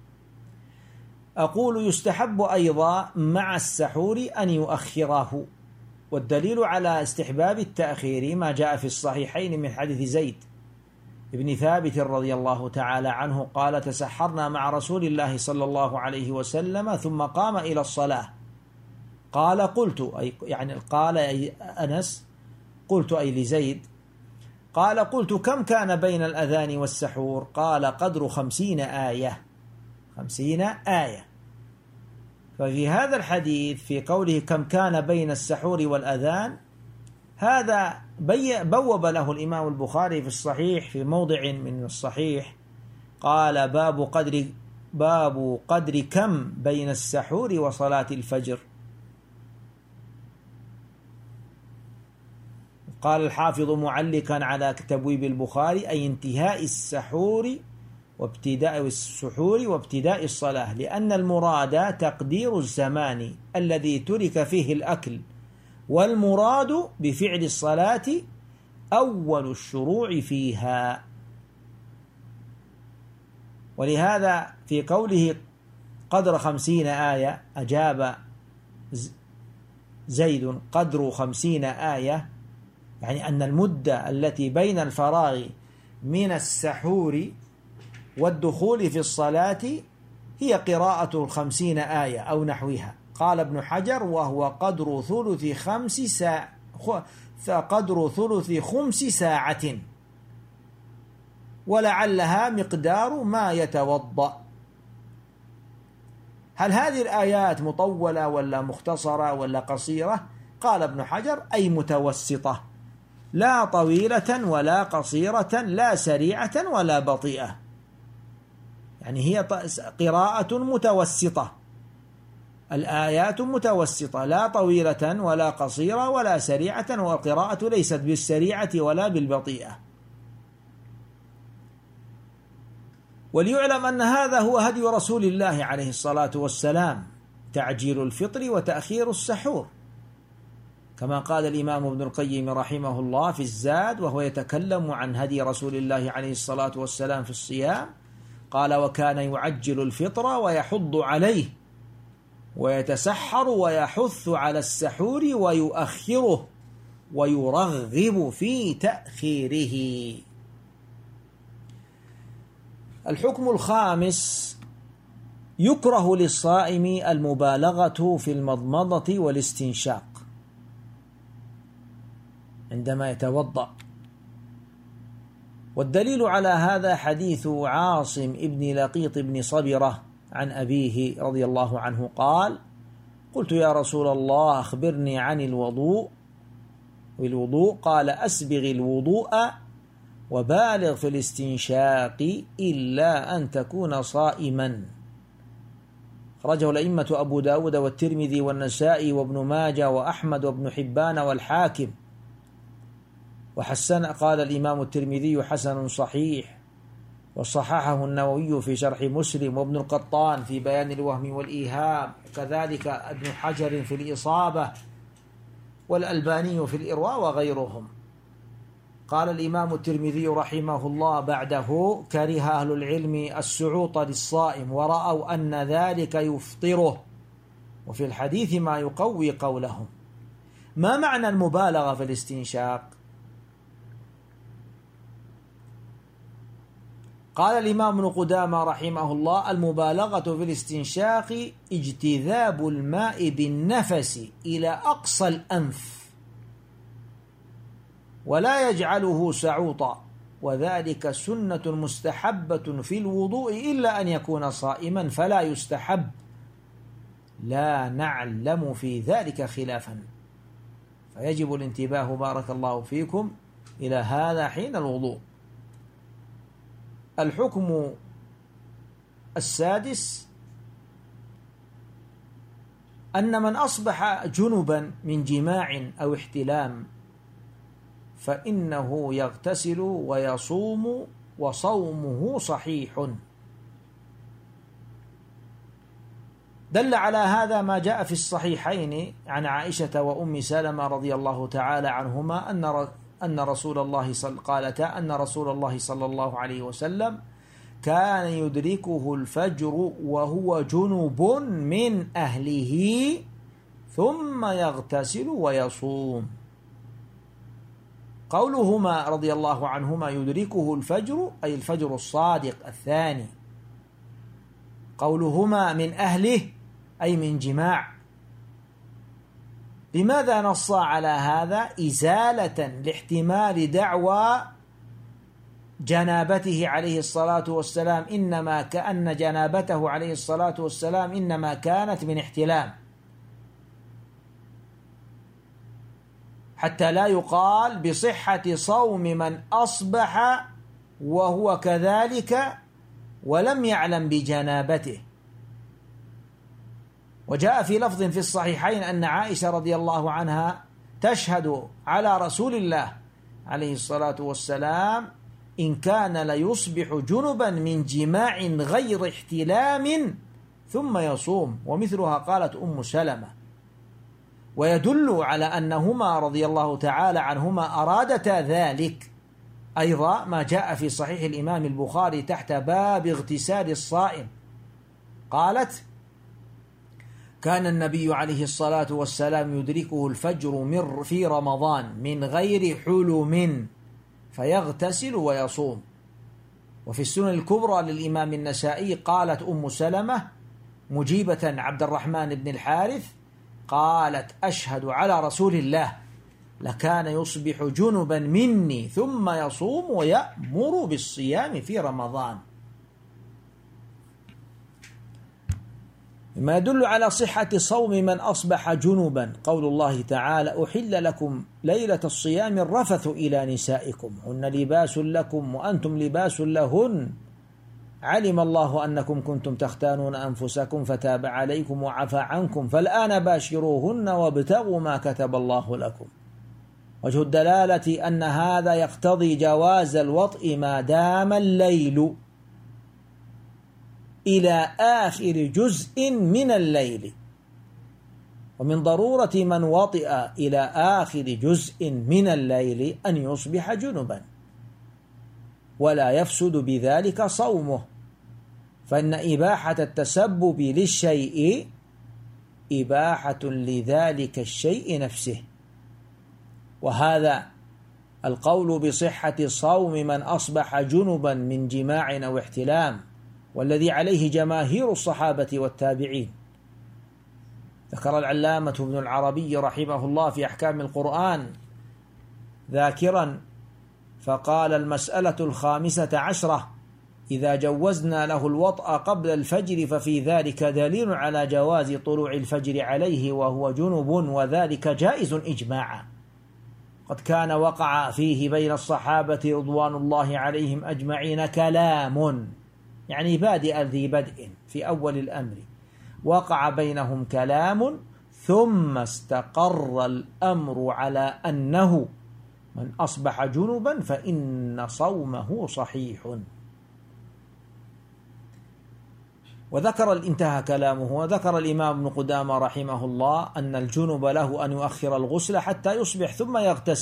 أقول يستحب أيضا مع السحور أن يؤخره، والدليل على استحباب التأخير ما جاء في الصحيحين من حديث زيد ابن ثابت رضي الله تعالى عنه قال: تسحرنا مع رسول الله صلى الله عليه وسلم ثم قام إلى الصلاة. قال قال أنس: قلت أي لزيد. قال: قلت: كم كان بين الأذان والسحور؟ قال: قدر 50 آية. 50 آية. ففي هذا الحديث في قوله كم كان بين السحور والأذان، هذا بوب له الإمام البخاري في الصحيح في موضع من الصحيح، قال: باب قدر كم بين السحور وصلاة الفجر. قال الحافظ معلقا على تبويب البخاري: أي انتهاء السحور وابتداء الصلاة، لأن المراد تقدير الزمان الذي ترك فيه الأكل والمراد بفعل الصلاة أول الشروع فيها. ولهذا في قوله قدر 50 آية أجاب زيد قدر 50 آية، يعني أن المدة التي بين الفراغ من السحور والدخول في الصلاة هي قراءة 50 آية أو نحوها. قال ابن حجر وهو قدر ثلث خمس ساعة، ولعلها مقدار ما يتوضأ. هل هذه الآيات مطولة ولا مختصرة ولا قصيرة؟ قال ابن حجر أي متوسطة، لا طويلة ولا قصيرة، لا سريعة ولا بطيئة، يعني هي قراءة متوسطة، الآيات متوسطة، لا طويلة ولا قصيرة ولا سريعة، والقراءة ليست بالسريعة ولا بالبطيئة. وليعلم أن هذا هو هدي رسول الله عليه الصلاة والسلام، تعجيل الفطر وتأخير السحور، كما قال الإمام ابن القيم رحمه الله في الزاد وهو يتكلم عن هدي رسول الله عليه الصلاة والسلام في الصيام، قال وكان يعجل الفطر ويحض عليه، ويتسحر ويحث على السحور ويؤخره ويرغب في تأخيره. الحكم الخامس: يكره للصائم المبالغة في المضمضة والاستنشاق عندما يتوضأ. والدليل على هذا حديث عاصم ابن لقيط بن صبرة عن أبيه رضي الله عنه قال: قلت يا رسول الله أخبرني عن الوضوء، قال: أسبغ الوضوء وبالغ في الاستنشاق إلا أن تكون صائما. خرجه الأئمة أبو داود والترمذي والنسائي وابن ماجه وأحمد وابن حبان والحاكم، وحسن قال الإمام الترمذي حسن صحيح، وصححه النووي في شرح مسلم، وابن القطان في بيان الوهم والإيهام، كذلك ابن حجر في الإصابة، والألباني في الإرواء وغيرهم. قال الإمام الترمذي رحمه الله بعده: كره أهل العلم السعوط للصائم ورأوا أن ذلك يفطره، وفي الحديث ما يقوي قولهم. ما معنى المبالغة في الاستنشاق؟ قال الإمام ابن قدامة رحمه الله: المبالغة في الاستنشاق اجتذاب الماء بالنفس إلى أقصى الأنف ولا يجعله سعوطا، وذلك سنة مستحبة في الوضوء إلا أن يكون صائما فلا يستحب، لا نعلم في ذلك خلافا، فيجب الانتباه بارك الله فيكم إلى هذا حين الوضوء. الحكم السادس: أن من أصبح جنبا من جماع أو احتلام فإنه يغتسل ويصوم وصومه صحيح. دل على هذا ما جاء في الصحيحين عن عائشة وأم سلمة رضي الله تعالى عنهما أن رسول الله صلى الله عليه وسلم كان يدركه الفجر وهو جنب من أهله ثم يغتسل ويصوم. قولهما رضي الله عنهما يدركه الفجر أي الفجر الصادق الثاني، قولهما من أهله أي من جماع. لماذا نص على هذا؟ إزالة لاحتمال دعوى جنابته عليه الصلاة والسلام، إنما كأن جنابته عليه الصلاة والسلام إنما كانت من احتلام، حتى لا يقال بصحة صوم من أصبح وهو كذلك ولم يعلم بجنابته. وجاء في لفظ في الصحيحين أن عائشة رضي الله عنها تشهد على رسول الله عليه الصلاة والسلام إن كان ليصبح جنبا من جماع غير احتلام ثم يصوم، ومثلها قالت أم سلمة. ويدل على أنهما رضي الله تعالى عنهما أرادتا ذلك أيضا ما جاء في صحيح الإمام البخاري تحت باب اغتسال الصائم. قالت: كان النبي عليه الصلاة والسلام يدركه الفجر في رمضان من غير حلم فيغتسل ويصوم. وفي السنن الكبرى للإمام النسائي قالت أم سلمة مجيبة عبد الرحمن بن الحارث قالت: أشهد على رسول الله لكان يصبح جنبا مني ثم يصوم ويأمر بالصيام في رمضان. ما يدل على صحة صوم من أصبح جنبا قول الله تعالى: أحل لكم ليلة الصيام الرفث إلى نسائكم هن لباس لكم وأنتم لباس لهن علم الله أنكم كنتم تختانون أنفسكم فتاب عليكم وعفى عنكم فالآن باشروهن وابتغوا ما كتب الله لكم. وجه الدلالة أن هذا يقتضي جواز الوطء ما دام الليل إلى آخر جزء من الليل، ومن ضرورة من وطئ إلى آخر جزء من الليل أن يصبح جنبا، ولا يفسد بذلك صومه، فإن إباحة التسبب للشيء إباحة لذلك الشيء نفسه. وهذا القول بصحة صوم من أصبح جنبا من جماع أو احتلام، والذي عليه جماهير الصحابة والتابعين. ذكر العلامة ابن العربي رحمه الله في أحكام القرآن ذاكرا فقال: المسألة 15 إذا جوزنا له الوطأ قبل الفجر ففي ذلك دليل على جواز طلوع الفجر عليه وهو جنب، وذلك جائز إجماعا. قد كان وقع فيه بين الصحابة رضوان الله عليهم أجمعين كلام، يعني بادئ ذي بدء في أول الأمر، وقع بينهم كلام ثم استقر الأمر على أنه من أصبح جنبا فإن صومه صحيح. انتهى كلامه. وذكر الإمام ابن قدامة رحمه الله أن الجنب له أن يؤخر الغسل حتى يصبح ثم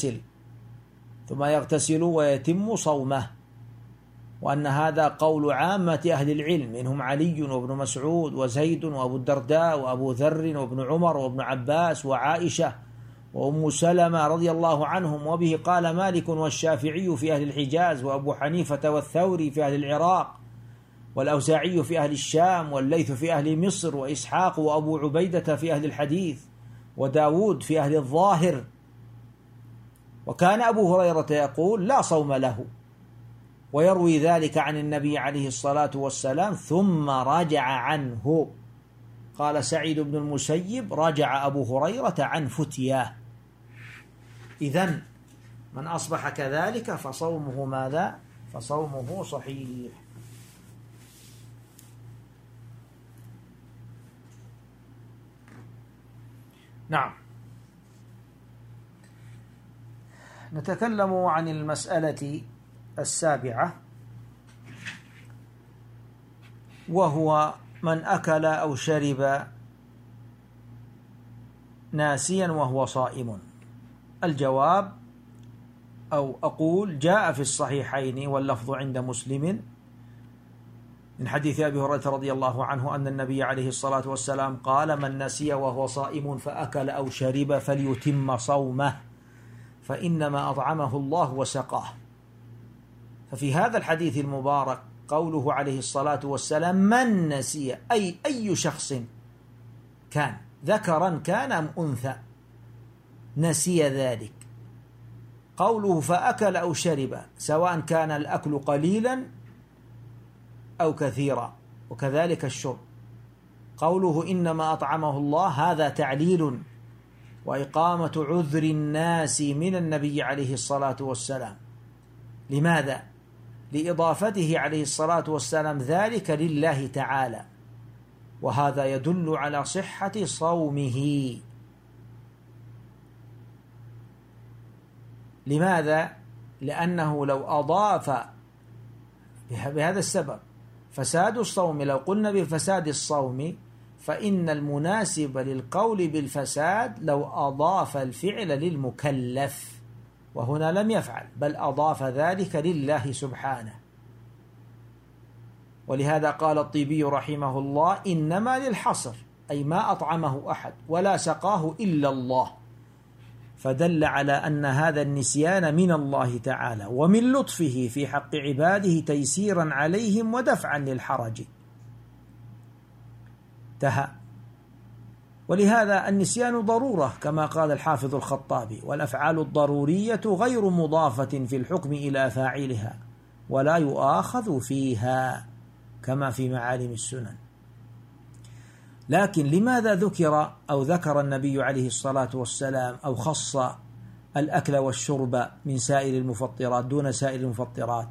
يغتسل ويتم صومه، وأن هذا قول عامة أهل العلم منهم علي وابن مسعود وزيد وأبو الدرداء وأبو ذر وابن عمر وابن عباس وعائشة وأم سلمة رضي الله عنهم. وبه قال مالك والشافعي في أهل الحجاز، وأبو حنيفة والثوري في أهل العراق، والأوزاعي في أهل الشام، والليث في أهل مصر، وإسحاق وأبو عبيدة في أهل الحديث، وداود في أهل الظاهر. وكان أبو هريرة يقول: لا صوم له، ويروي ذلك عن النبي عليه الصلاة والسلام ثم رجع عنه. قال سعيد بن المسيب: رجع أبو هريرة عن فتياه. إذن من أصبح كذلك فصومه ماذا؟ فصومه صحيح. نعم. نتكلم عن المسألة 7، وهو من أكل أو شرب ناسيا وهو صائم. الجواب أو أقول جاء في الصحيحين واللفظ عند مسلم من حديث أبي هريرة رضي الله عنه أن النبي عليه الصلاة والسلام قال: من نسي وهو صائم فأكل أو شرب فليتم صومه فإنما أطعمه الله وسقاه. ففي هذا الحديث المبارك قوله عليه الصلاة والسلام: من نسي، أي شخص كان، ذكرا كان أم أنثى، نسي ذلك. قوله فأكل أو شرب، سواء كان الأكل قليلا أو كثيرا، وكذلك الشرب. قوله إنما أطعمه الله، هذا تعليل وإقامة عذر الناس من النبي عليه الصلاة والسلام. لماذا؟ لإضافته عليه الصلاة والسلام ذلك لله تعالى، وهذا يدل على صحة صومه. لماذا؟ لأنه لو أضاف بهذا السبب فساد الصوم، لو قلنا بفساد الصوم فإن المناسب للقول بالفساد لو أضاف الفعل للمكلف، وهنا لم يفعل بل أضاف ذلك لله سبحانه. ولهذا قال الطيبي رحمه الله: إنما للحصر، أي ما أطعمه أحد ولا سقاه إلا الله، فدل على أن هذا النسيان من الله تعالى ومن لطفه في حق عباده تيسيرا عليهم ودفعا للحرج. ولهذا النسيان ضرورة كما قال الحافظ الخطابي: والأفعال الضرورية غير مضافة في الحكم إلى فاعلها ولا يؤاخذ فيها، كما في معالم السنن. لكن لماذا ذكر النبي عليه الصلاة والسلام أو خص الأكل والشرب من سائر المفطرات دون سائر المفطرات؟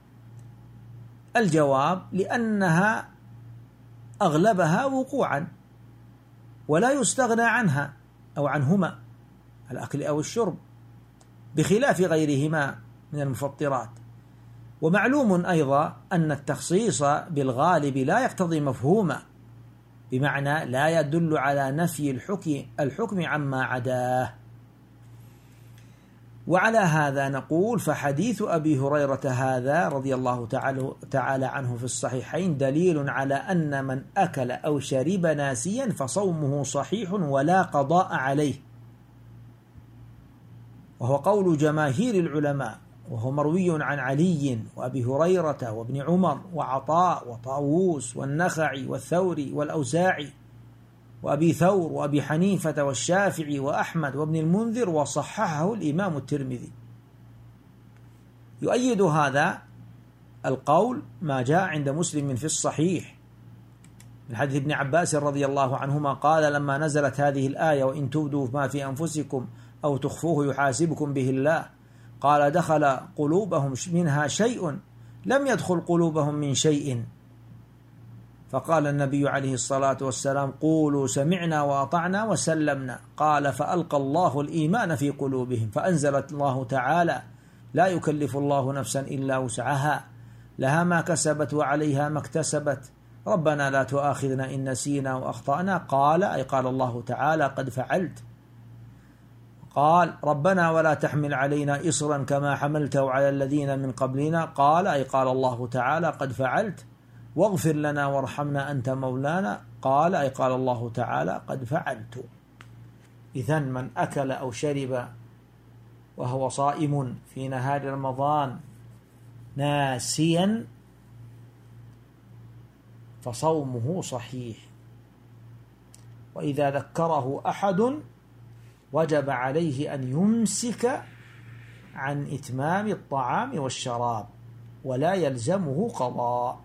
الجواب: لأنها أغلبها وقوعا ولا يستغنى عنها أو عنهما، الأكل أو الشرب، بخلاف غيرهما من المفطرات. ومعلوم أيضا أن التخصيص بالغالب لا يقتضي مفهوما، بمعنى لا يدل على نفي الحكم عما عداه. وعلى هذا نقول: فحديث أبي هريرة هذا رضي الله تعالى عنه في الصحيحين دليل على أن من أكل أو شرب ناسيا فصومه صحيح ولا قضاء عليه، وهو قول جماهير العلماء، وهو مروي عن علي وأبي هريرة وابن عمر وعطاء وطاووس والنخعي والثوري والأوزاعي وأبي ثور وأبي حنيفة والشافعي وأحمد وابن المنذر، وصححه الإمام الترمذي. يؤيد هذا القول ما جاء عند مسلم في الصحيح من حديث ابن عباس رضي الله عنهما قال: لما نزلت هذه الآية: وإن تبدوا ما في أنفسكم أو تخفوه يحاسبكم به الله، قال: دخل قلوبهم منها شيء لم يدخل قلوبهم من شيء. فقال النبي عليه الصلاة والسلام: قولوا سمعنا وأطعنا وسلمنا. قال: فألقى الله الإيمان في قلوبهم، فأنزلت الله تعالى: لا يكلف الله نفسا إلا وسعها، لها ما كسبت وعليها ما اكتسبت، ربنا لا تؤاخذنا إن نسينا وأخطأنا. قال: أي قال الله تعالى: قد فعلت. قال: ربنا ولا تحمل علينا إصرا كما حملته على الذين من قبلنا. قال: أي قال الله تعالى: قد فعلت. واغفر لنا وارحمنا أنت مولانا. قال: أي قال الله تعالى: قد فعلت. إذن من أكل أو شرب وهو صائم في نهار رمضان ناسيا فصومه صحيح، وإذا ذكره أحد وجب عليه أن يمسك عن إتمام الطعام والشراب ولا يلزمه قضاء.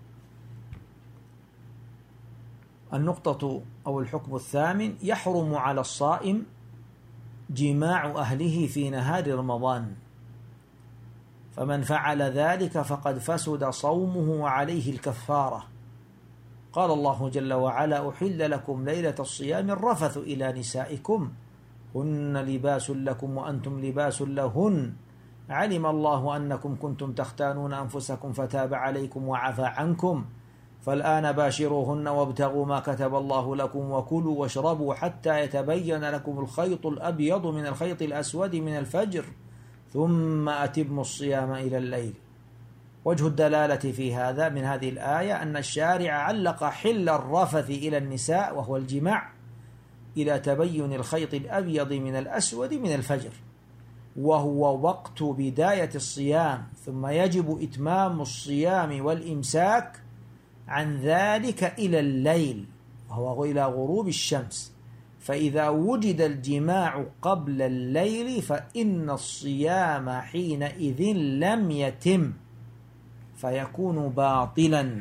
النقطة أو الحكم الثامن: يحرم على الصائم جماع أهله في نهار رمضان، فمن فعل ذلك فقد فسد صومه وعليه الكفارة. قال الله جل وعلا: أحل لكم ليلة الصيام الرفث إلى نسائكم هن لباس لكم وأنتم لباس لهن، علم الله أنكم كنتم تختانون أنفسكم فتاب عليكم وعفى عنكم، فالآن باشروهن وابتغوا ما كتب الله لكم وكلوا واشربوا حتى يتبين لكم الخيط الأبيض من الخيط الأسود من الفجر ثم أتموا الصيام إلى الليل. وجه الدلالة في هذا من هذه الآية أن الشارع علق حل الرفث إلى النساء وهو الجماع إلى تبين الخيط الأبيض من الأسود من الفجر، وهو وقت بداية الصيام، ثم يجب إتمام الصيام والإمساك عن ذلك إلى الليل وهو إلى غروب الشمس. فإذا وجد الجماع قبل الليل فإن الصيام حينئذ لم يتم فيكون باطلا.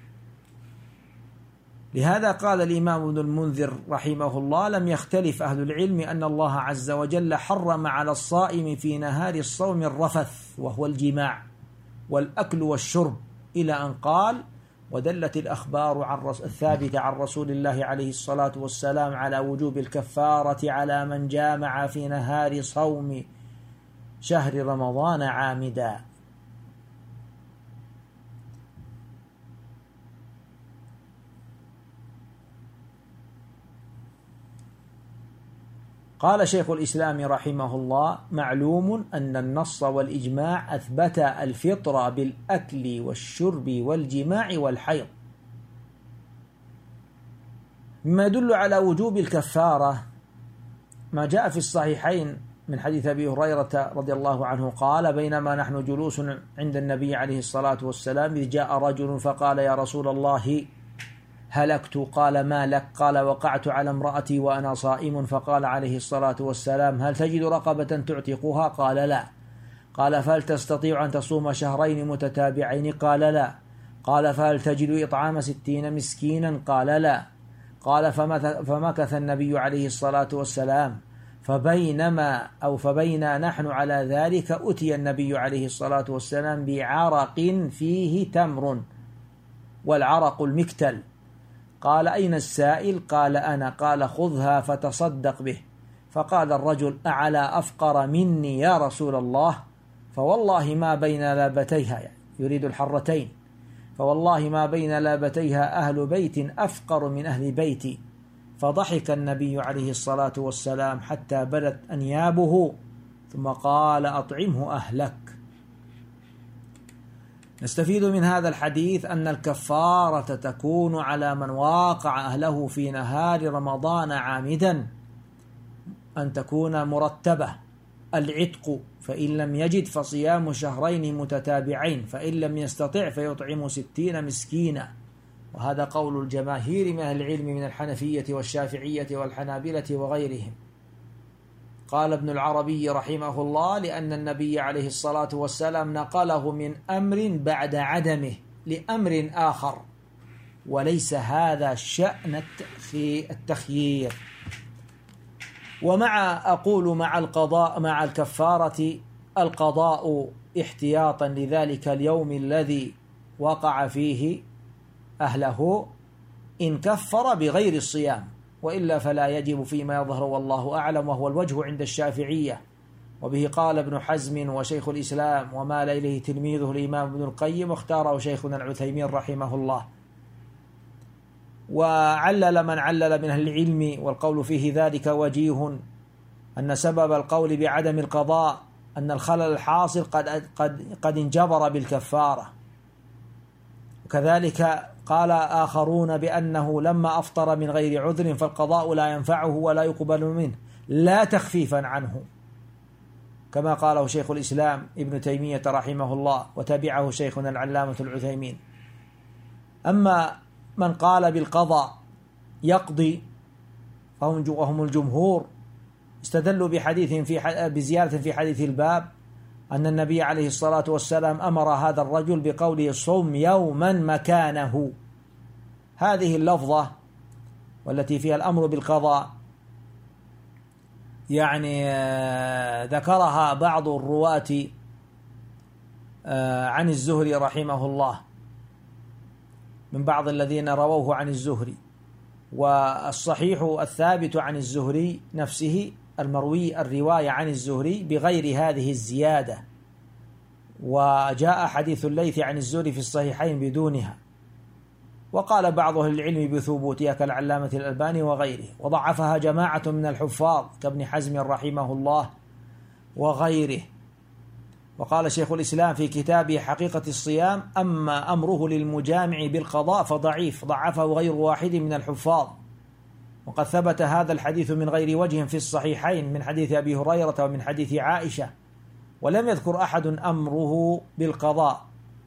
لهذا قال الإمام ابن المنذر رحمه الله: لم يختلف أهل العلم أن الله عز وجل حرم على الصائم في نهار الصوم الرفث وهو الجماع والأكل والشرب، إلى أن قال: ودلت الأخبار الثابتة عن رسول الله عليه الصلاة والسلام على وجوب الكفارة على من جامع في نهار صوم شهر رمضان عامدا. قال شيخ الإسلام رحمه الله: معلوم أن النص والإجماع أثبت الفطر بالأكل والشرب والجماع والحيض، مما يدل على وجوب الكفارة ما جاء في الصحيحين من حديث أبي هريرة رضي الله عنه قال: بينما نحن جلوس عند النبي عليه الصلاة والسلام إذ جاء رجل فقال: يا رسول الله هلكت. قال: ما لك؟ قال: وقعت على امرأتي وأنا صائم. فقال عليه الصلاة والسلام: هل تجد رقبة تعتقها؟ قال: لا. قال: فهل تستطيع أن تصوم شهرين متتابعين؟ قال: لا. قال: فهل تجد إطعام 60 مسكينا؟ قال: لا. قال: فمكث النبي عليه الصلاة والسلام، فبينا نحن على ذلك أتي النبي عليه الصلاة والسلام بعرق فيه تمر، والعرق المكتل. قال: أين السائل؟ قال: أنا. قال: خذها فتصدق به. فقال الرجل: أعلى أفقر مني يا رسول الله؟ فوالله ما بين لابتيها، يعني يريد الحرتين، فوالله ما بين لابتيها أهل بيت أفقر من أهل بيتي. فضحك النبي عليه الصلاة والسلام حتى بدت أنيابه، ثم قال: أطعمه أهلك. نستفيد من هذا الحديث أن الكفارة تكون على من واقع أهله في نهار رمضان عامدا أن تكون مرتبة: العتق، فإن لم يجد فصيام شهرين متتابعين، فإن لم يستطع فيطعم 60 مسكينا. وهذا قول الجماهير من أهل العلم من الحنفية والشافعية والحنابلة وغيرهم. قال ابن العربي رحمه الله: لأن النبي عليه الصلاة والسلام نقله من أمر بعد عدمه لأمر آخر، وليس هذا شأن التخيير. أقول مع القضاء مع الكفارة القضاء احتياطا لذلك اليوم الذي وقع فيه أهله إن كفر بغير الصيام، وإلا فلا يجب فيما يظهر والله أعلم، وهو الوجه عند الشافعية، وبه قال ابن حزم وشيخ الإسلام، ومال إليه تلميذه الإمام ابن القيم، واختاره شيخنا العثيمين رحمه الله. وعلل من علل من أهل العلم، والقول فيه ذلك وجيه، أن سبب القول بعدم القضاء أن الخلل الحاصل قد انجبر بالكفارة. وكذلك قال آخرون بأنه لما أفطر من غير عذر فالقضاء لا ينفعه ولا يقبل منه، لا تخفيفا عنه، كما قاله شيخ الإسلام ابن تيمية رحمه الله، وتبعه شيخنا العلامة العثيمين. أما من قال بالقضاء يقضي وهم الجمهور، استدلوا بزيادة في حديث الباب أن النبي عليه الصلاة والسلام أمر هذا الرجل بقوله: صم يوما مكانه. هذه اللفظة والتي فيها الأمر بالقضاء يعني ذكرها بعض الرواة عن الزهري رحمه الله، من بعض الذين رووه عن الزهري، والصحيح الثابت عن الزهري نفسه الرواية عن الزهري بغير هذه الزيادة، وجاء حديث الليث عن الزهري في الصحيحين بدونها، وقال بعض أهل العلم بثبوتها كالعلامة الألباني وغيره، وضعفها جماعة من الحفاظ كابن حزم رحمه الله وغيره. وقال شيخ الإسلام في كتابه حقيقة الصيام: أما أمره للمجامع بالقضاء فضعيف، ضعفه غير واحد من الحفاظ. وقد ثبت هذا الحديث من غير وجه في الصحيحين من حديث أبي هريرة ومن حديث عائشة، ولم يذكر أحد أمره بالقضاء،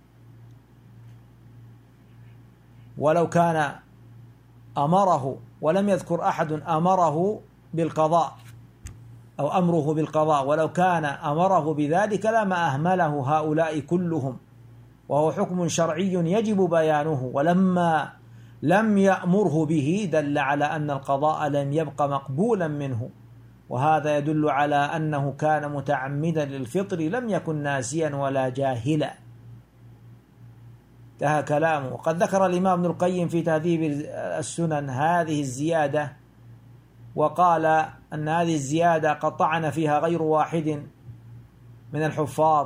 ولو كان أمره، ولم يذكر أحد أمره بالقضاء أو أمره بالقضاء، ولو كان أمره بذلك لما أهمله هؤلاء كلهم، وهو حكم شرعي يجب بيانه، ولما لم يأمره به دل على أن القضاء لم يبق مقبولا منه، وهذا يدل على أنه كان متعمدا للفطر، لم يكن ناسيا ولا جاهلا. انتهى كلامه. وقد ذكر الإمام ابن القيم في تهذيب السنن هذه الزيادة، وقال أن هذه الزيادة قد طعن فيها غير واحد من الحفاظ.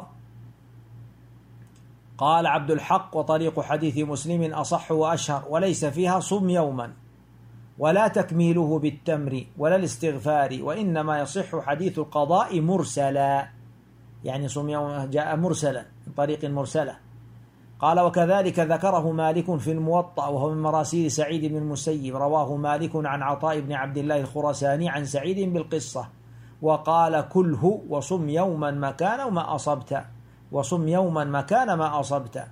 قال عبد الحق: وطريق حديث مسلم أصح وأشهر، وليس فيها صم يوما، ولا تكميله بالتمر ولا الاستغفار، وإنما يصح حديث القضاء مرسلا، يعني صم يوم جاء مرسلا من طريق مرسلة. قال وكذلك ذكره مالك في الموطأ وهو من مراسيل سعيد بن المسيب، رواه مالك عن عطاء بن عبد الله الخراساني عن سعيد بالقصة، وقال كله وصم يوما مكان ما أصبت، وصم يوما مكان ما أصبت.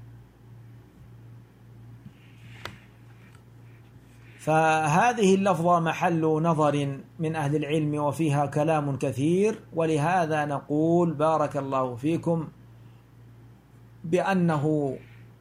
فهذه اللفظة محل نظر من أهل العلم وفيها كلام كثير، ولهذا نقول بارك الله فيكم بأنه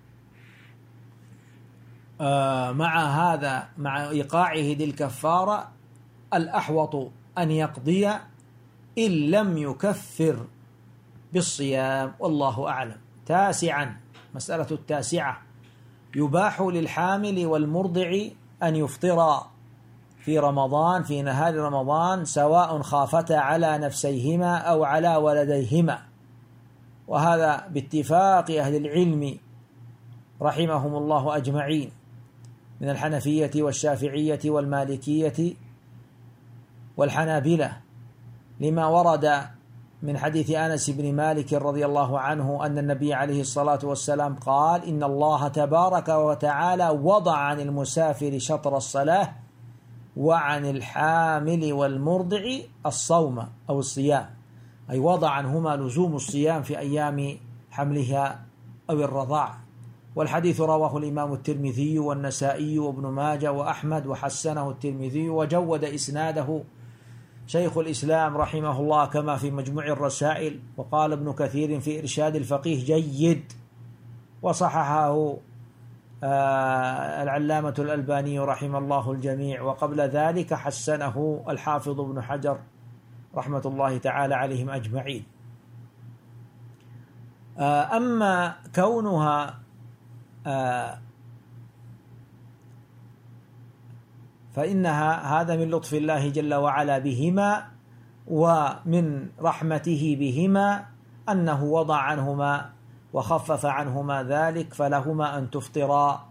مع إيقاعه للكفارة الأحوط أن يقضي إن لم يكفر بالصيام، والله أعلم. تاسعا، مسألة التاسعة: يباح للحامل والمرضع أن يفطرا في رمضان في نهار رمضان سواء خافتا على نفسيهما أو على ولديهما، وهذا باتفاق أهل العلم رحمهم الله أجمعين من الحنفية والشافعية والمالكية والحنابلة، لما ورد من حديث أنس بن مالك رضي الله عنه أن النبي عليه الصلاة والسلام قال: إن الله تبارك وتعالى وضع عن المسافر شطر الصلاة وعن الحامل والمرضع الصوم أو الصيام، أي وضع عنهما لزوم الصيام في أيام حملها أو الرضاع. والحديث رواه الإمام الترمذي والنسائي وابن ماجه وأحمد، وحسنه الترمذي وجود إسناده شيخ الإسلام رحمه الله كما في مجموع الرسائل، وقال ابن كثير في إرشاد الفقيه جيد، وصححه العلامة الألباني رحمه الله الجميع، وقبل ذلك حسنه الحافظ ابن حجر رحمة الله تعالى عليهم أجمعين. أما كونها فإنها هذا من لطف الله جل وعلا بهما ومن رحمته بهما أنه وضع عنهما وخفف عنهما ذلك، فلهما أن تفطرا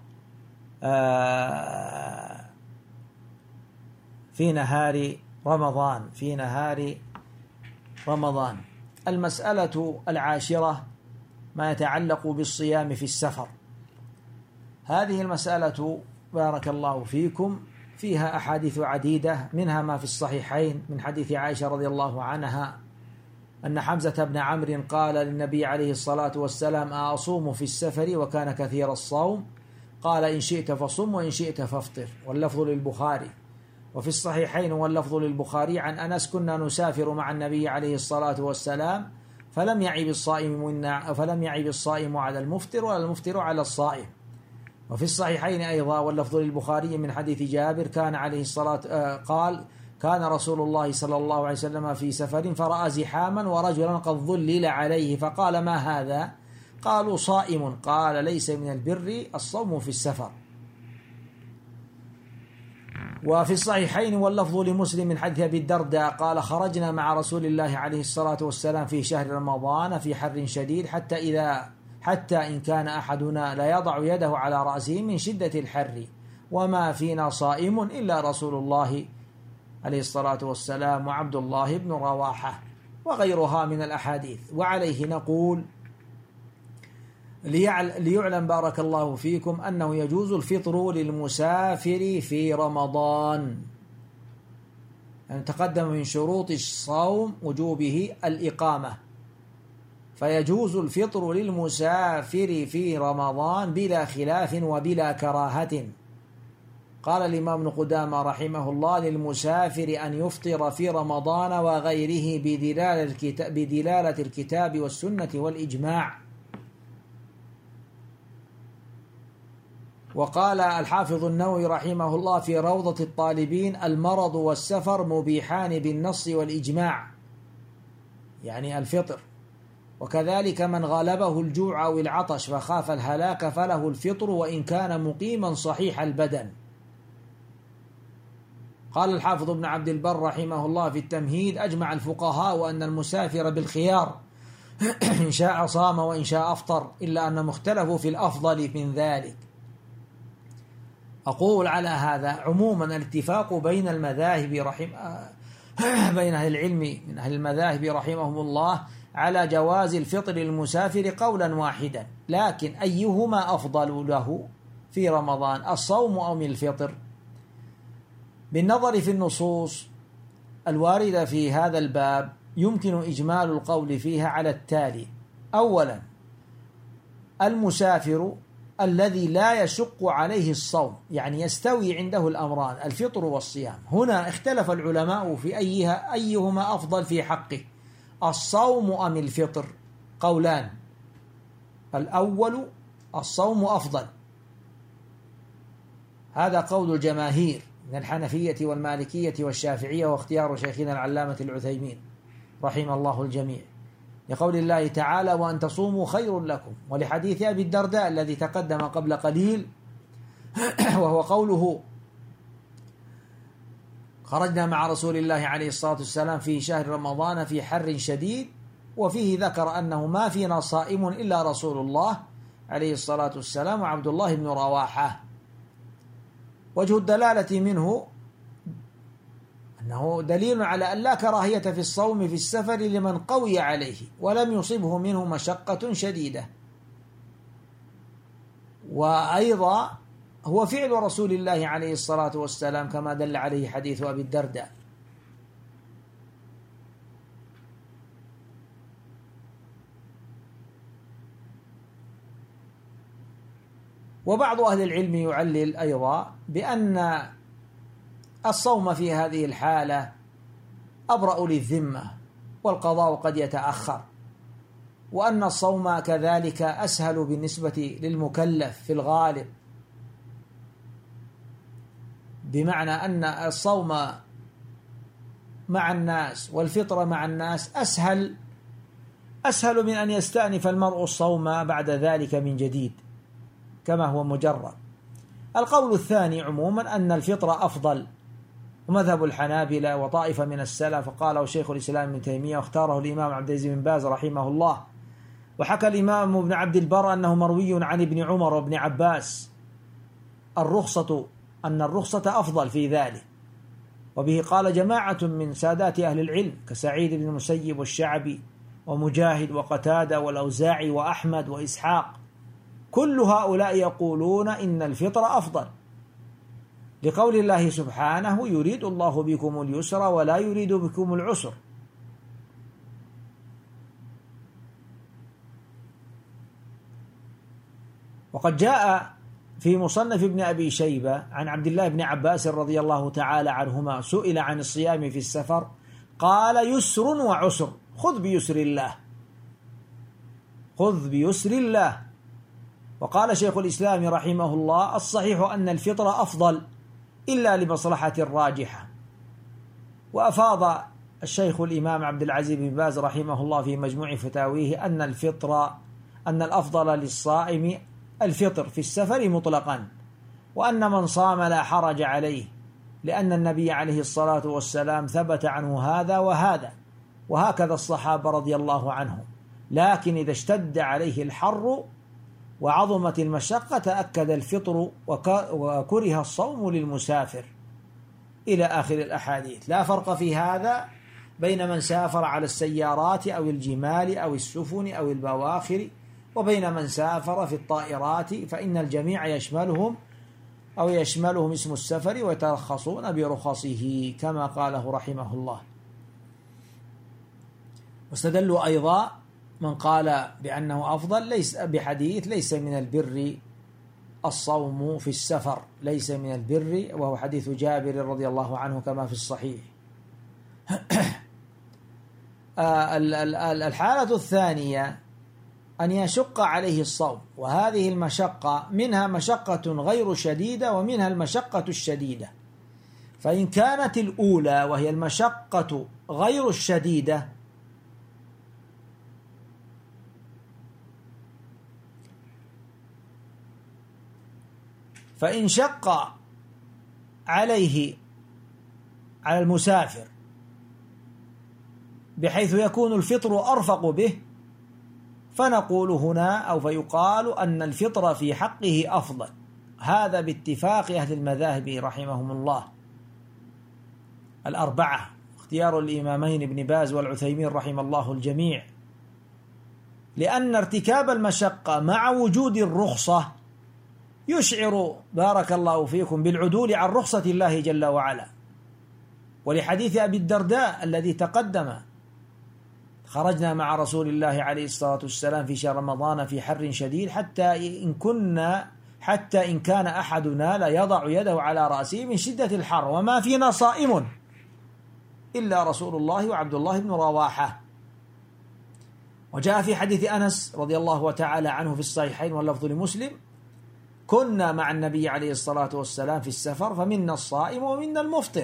في نهار رمضان. المسألة العاشرة ما يتعلق بالصيام في السفر. هذه المسألة بارك الله فيكم فيها أحاديث عديدة، منها ما في الصحيحين من حديث عائشة رضي الله عنها أن حمزة بن عمرو قال للنبي عليه الصلاة والسلام: أصوم في السفر؟ وكان كثير الصوم. قال: إن شئت فصم وإن شئت فافطر، واللفظ للبخاري. وفي الصحيحين واللفظ للبخاري عن أنس: كنا نسافر مع النبي عليه الصلاة والسلام فلم يعب الصائم على المفطر ولا المفطر على الصائم. وفي الصحيحين أيضا واللفظ للبخاري من حديث جابر كان عليه الصلاة قال: كان رسول الله صلى الله عليه وسلم في سفر فرأى زحاما ورجلا قد ظلل عليه فقال: ما هذا؟ قالوا: صائم. قال: ليس من البر الصوم في السفر. وفي الصحيحين واللفظ لمسلم من حديث أبي الدرداء قال: خرجنا مع رسول الله عليه الصلاة والسلام في شهر رمضان في حر شديد حتى إن كان أحدنا لا يضع يده على رأسه من شدة الحر، وما فينا صائم إلا رسول الله عليه الصلاة والسلام وعبد الله بن رواحة، وغيرها من الأحاديث. وعليه نقول ليعلم بارك الله فيكم أنه يجوز الفطر للمسافر في رمضان، يعني تقدم من شروط الصوم وجوبه الإقامة، فيجوز الفطر للمسافر في رمضان بلا خلاف وبلا كراهة. قال الإمام ابن قدامة رحمه الله: للمسافر أن يفطر في رمضان وغيره بدلالة الكتاب والسنة والإجماع. وقال الحافظ النووي رحمه الله في روضة الطالبين: المرض والسفر مبيحان بالنص والإجماع، يعني الفطر. وكذلك من غلبه الجوع أو العطش فخاف الهلاك فله الفطر وإن كان مقيما صحيح البدن. قال الحافظ ابن عبد البر رحمه الله في التمهيد: أجمع الفقهاء أن المسافر بالخيار إن شاء صام وإن شاء أفطر، إلا أنهم اختلفوا في الأفضل من ذلك، أقول على هذا عموما الاتفاق بين المذاهب بين أهل العلم من أهل المذاهب رحمهم الله على جواز الفطر للمسافر قولا واحدا، لكن أيهما أفضل له في رمضان، الصوم أم الفطر؟ بالنظر في النصوص الواردة في هذا الباب يمكن إجمال القول فيها على التالي: أولا، المسافر الذي لا يشق عليه الصوم، يعني يستوي عنده الأمران الفطر والصيام. هنا اختلف العلماء في أيهما أفضل في حقه، الصوم أم الفطر؟ قولان: الأول الصوم أفضل، هذا قول الجماهير من الحنفية والمالكية والشافعية، واختيار شيخنا العلامة العثيمين رحمه الله الجميع، لقول الله تعالى: وأن تصوموا خير لكم، ولحديث أبي الدرداء الذي تقدم قبل قليل وهو قوله: خرجنا مع رسول الله عليه الصلاة والسلام في شهر رمضان في حر شديد، وفيه ذكر أنه ما فينا صائم إلا رسول الله عليه الصلاة والسلام وعبد الله بن رواحة. وجه الدلالة منه أنه دليل على أن لا كراهية في الصوم في السفر لمن قوي عليه ولم يصبه منه مشقة شديدة، وأيضا هو فعل رسول الله عليه الصلاة والسلام كما دل عليه حديث أبي الدرداء. وبعض أهل العلم يعلل أيضا بأن الصوم في هذه الحالة أبرأ للذمة والقضاء قد يتأخر، وأن الصوم كذلك أسهل بالنسبة للمكلف في الغالب، بمعنى أن الصوم مع الناس والفطر مع الناس أسهل من أن يستأنف المرء الصوم بعد ذلك من جديد كما هو مجرد. القول الثاني عموما أن الفطر أفضل، ومذهب الحنابلة وطائفة من السلف، قاله شيخ الإسلام ابن تيمية واختاره الإمام عبد العزيز بن باز رحمه الله. وحكى الإمام ابن عبد البر أنه مروي عن ابن عمر وابن عباس أن الرخصة أفضل في ذلك، وبه قال جماعة من سادات أهل العلم كسعيد بن المسيب والشعبي ومجاهد وقتادة والأوزاعي وأحمد وإسحاق، كل هؤلاء يقولون إن الفطر أفضل، لقول الله سبحانه: يريد الله بكم اليسر ولا يريد بكم العسر. وقد جاء في مصنف ابن أبي شيبة عن عبد الله بن عباس رضي الله تعالى عنهما سئل عن الصيام في السفر قال: يسر وعسر، خذ بيسر الله، خذ بيسر الله. وقال شيخ الإسلام رحمه الله: الصحيح أن الفطر أفضل إلا لمصلحة راجحة. وأفاض الشيخ الإمام عبد العزيز بن باز رحمه الله في مجموع فتاويه أن الأفضل للصائم الفطر في السفر مطلقا، وأن من صام لا حرج عليه، لأن النبي عليه الصلاة والسلام ثبت عنه هذا وهذا، وهكذا الصحابة رضي الله عنهم. لكن إذا اشتد عليه الحر وعظمت المشقة تأكد الفطر وكره الصوم للمسافر، إلى آخر الأحاديث. لا فرق في هذا بين من سافر على السيارات أو الجمال أو السفن أو البواخر وبين من سافر في الطائرات، فإن الجميع يشملهم اسم السفر ويترخصون برخصه كما قاله رحمه الله. واستدلوا أيضا من قال بأنه أفضل ليس من البر الصوم في السفر، ليس من البر، وهو حديث جابر رضي الله عنه كما في الصحيح. الحالة الثانية أن يشق عليه الصوم، وهذه المشقة منها مشقة غير شديدة ومنها المشقة الشديدة. فإن كانت الأولى وهي المشقة غير الشديدة فإن شق على المسافر بحيث يكون الفطر أرفق به، فنقول هنا أو فيقال أن الفطر في حقه أفضل، هذا باتفاق أهل المذاهب رحمهم الله الأربعة، اختيار الإمامين ابن باز والعثيمين رحم الله الجميع، لأن ارتكاب المشقة مع وجود الرخصة يشعر بارك الله فيكم بالعدول عن رخصة الله جل وعلا. ولحديث أبي الدرداء الذي تقدم: خرجنا مع رسول الله عليه الصلاة والسلام في شهر رمضان في حر شديد حتى إن كان أحدنا لا يضع يده على رأسه من شدة الحر وما فينا صائم إلا رسول الله وعبد الله بن رواحة. وجاء في حديث أنس رضي الله تعالى عنه في الصحيحين واللفظ لمسلم: كنا مع النبي عليه الصلاة والسلام في السفر فمنا الصائم ومنا المفطر.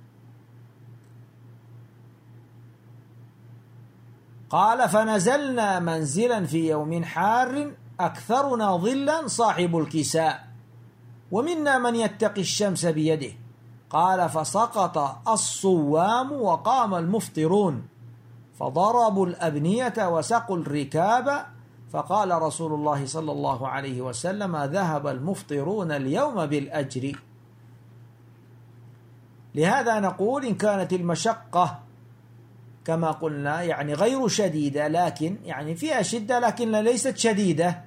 قال: فنزلنا منزلا في يوم حار أكثرنا ظلا صاحب الكساء ومنا من يتقي الشمس بيده. قال: فسقط الصوام وقام المفطرون فضربوا الأبنية وسقوا الركاب، فقال رسول الله صلى الله عليه وسلم: ذهب المفطرون اليوم بالأجر. لهذا نقول إن كانت المشقة كما قلنا يعني غير شديدة، لكن يعني فيها شدة لكن ليست شديدة،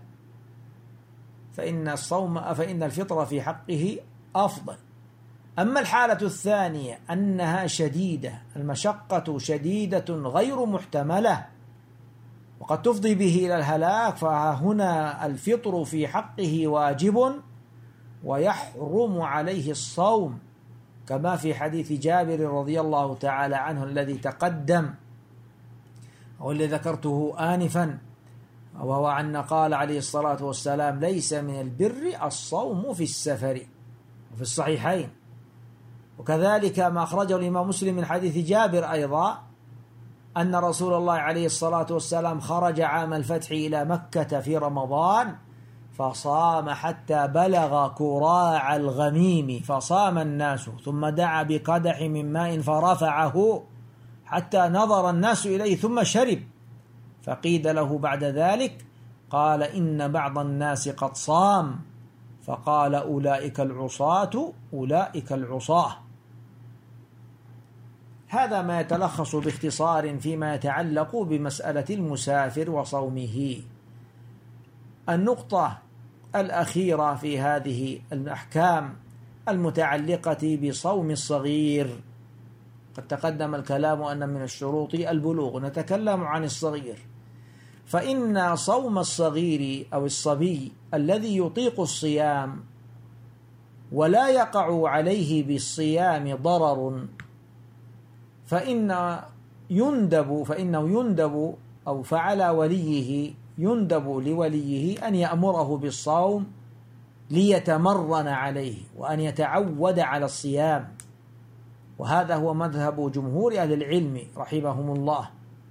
فإن الفطر في حقه أفضل. أما الحالة الثانية أنها شديدة، المشقة شديدة غير محتملة وقد تفضي به إلى الهلاك، فهنا الفطر في حقه واجب ويحرم عليه الصوم، كما في حديث جابر رضي الله تعالى عنه الذي تقدم والذي ذكرته آنفا، وهو أن قال عليه الصلاة والسلام: ليس من البر الصوم في السفر، وفي الصحيحين. وكذلك ما أخرجه الإمام مسلم من حديث جابر أيضا أن رسول الله عليه الصلاة والسلام خرج عام الفتح إلى مكة في رمضان فصام حتى بلغ كراع الغميم فصام الناس، ثم دعا بقدح من ماء فرفعه حتى نظر الناس إليه ثم شرب، فقيل له بعد ذلك قال: إن بعض الناس قد صام، فقال: أولئك العصاة أولئك العصاة. هذا ما يتلخص باختصار فيما يتعلق بمسألة المسافر وصومه. النقطة الأخيرة في هذه الأحكام المتعلقة بصوم الصغير، قد تقدم الكلام أن من الشروط البلوغ، نتكلم عن الصغير. فإن صوم الصغير أو الصبي الذي يطيق الصيام ولا يقع عليه بالصيام ضرر فإنه يندب أو فعلى وليه يندب لوليه أن يأمره بالصوم ليتمرن عليه وأن يتعود على الصيام، وهذا هو مذهب جمهور أهل العلم رحمهم الله.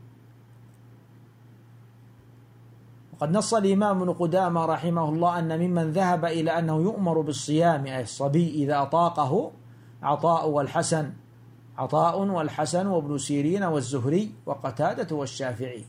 وقد نص الإمام ابن قدامة رحمه الله أن ممن ذهب إلى أنه يؤمر بالصيام أي الصبي إذا أطاقه عطاء والحسن وابن سيرين والزهري وقتادة والشافعي.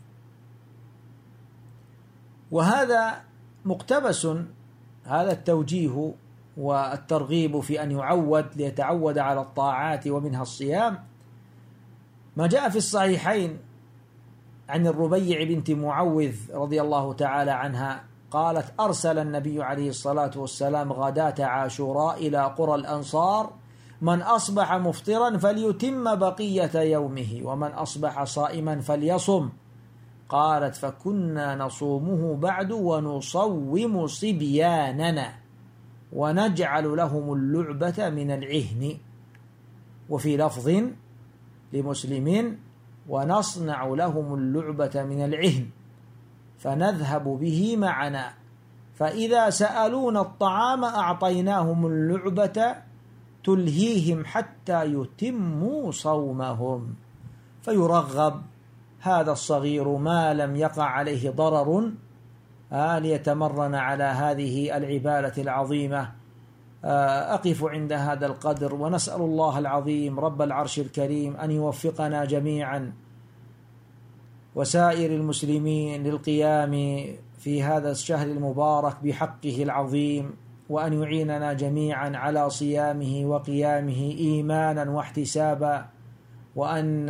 وهذا مقتبس، هذا التوجيه والترغيب في أن ليتعود على الطاعات ومنها الصيام، ما جاء في الصحيحين عن الربيع بنت معوذ رضي الله تعالى عنها قالت: أرسل النبي عليه الصلاة والسلام غداة عاشوراء إلى قرى الأنصار: من أصبح مفطرا فليتم بقية يومه ومن أصبح صائما فليصم. قالت: فكنا نصومه بعد ونصوم صبياننا ونجعل لهم اللعبة من العهن. وفي لفظ لمسلم: ونصنع لهم اللعبة من العهن فنذهب به معنا، فإذا سألونا الطعام أعطيناهم اللعبة تلهيهم حتى يتموا صومهم. فيرغب هذا الصغير ما لم يقع عليه ضرر ليتمرن على هذه العبادة العظيمة. أقف عند هذا القدر، ونسأل الله العظيم رب العرش الكريم أن يوفقنا جميعا وسائر المسلمين للقيام في هذا الشهر المبارك بحقه العظيم، وأن يعيننا جميعا على صيامه وقيامه إيمانا واحتسابا، وأن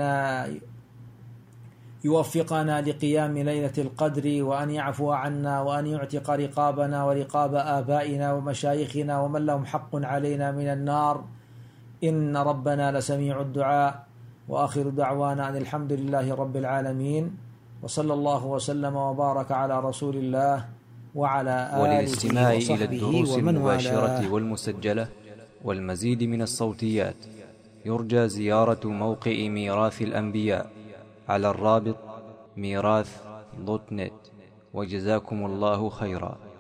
يوفقنا لقيام ليلة القدر، وأن يعفو عنا، وأن يعتق رقابنا ورقاب آبائنا ومشايخنا ومن لهم حق علينا من النار، إن ربنا لسميع الدعاء. وآخر دعوانا أن الحمد لله رب العالمين، وصلى الله وسلم وبارك على رسول الله وعلى آله وللاستماع إلى وصحبه الدروس ومن المباشرة والاه. والمسجلة والمزيد من الصوتيات يرجى زيارة موقع ميراث الأنبياء على الرابط ميراث.net. وجزاكم الله خيرا.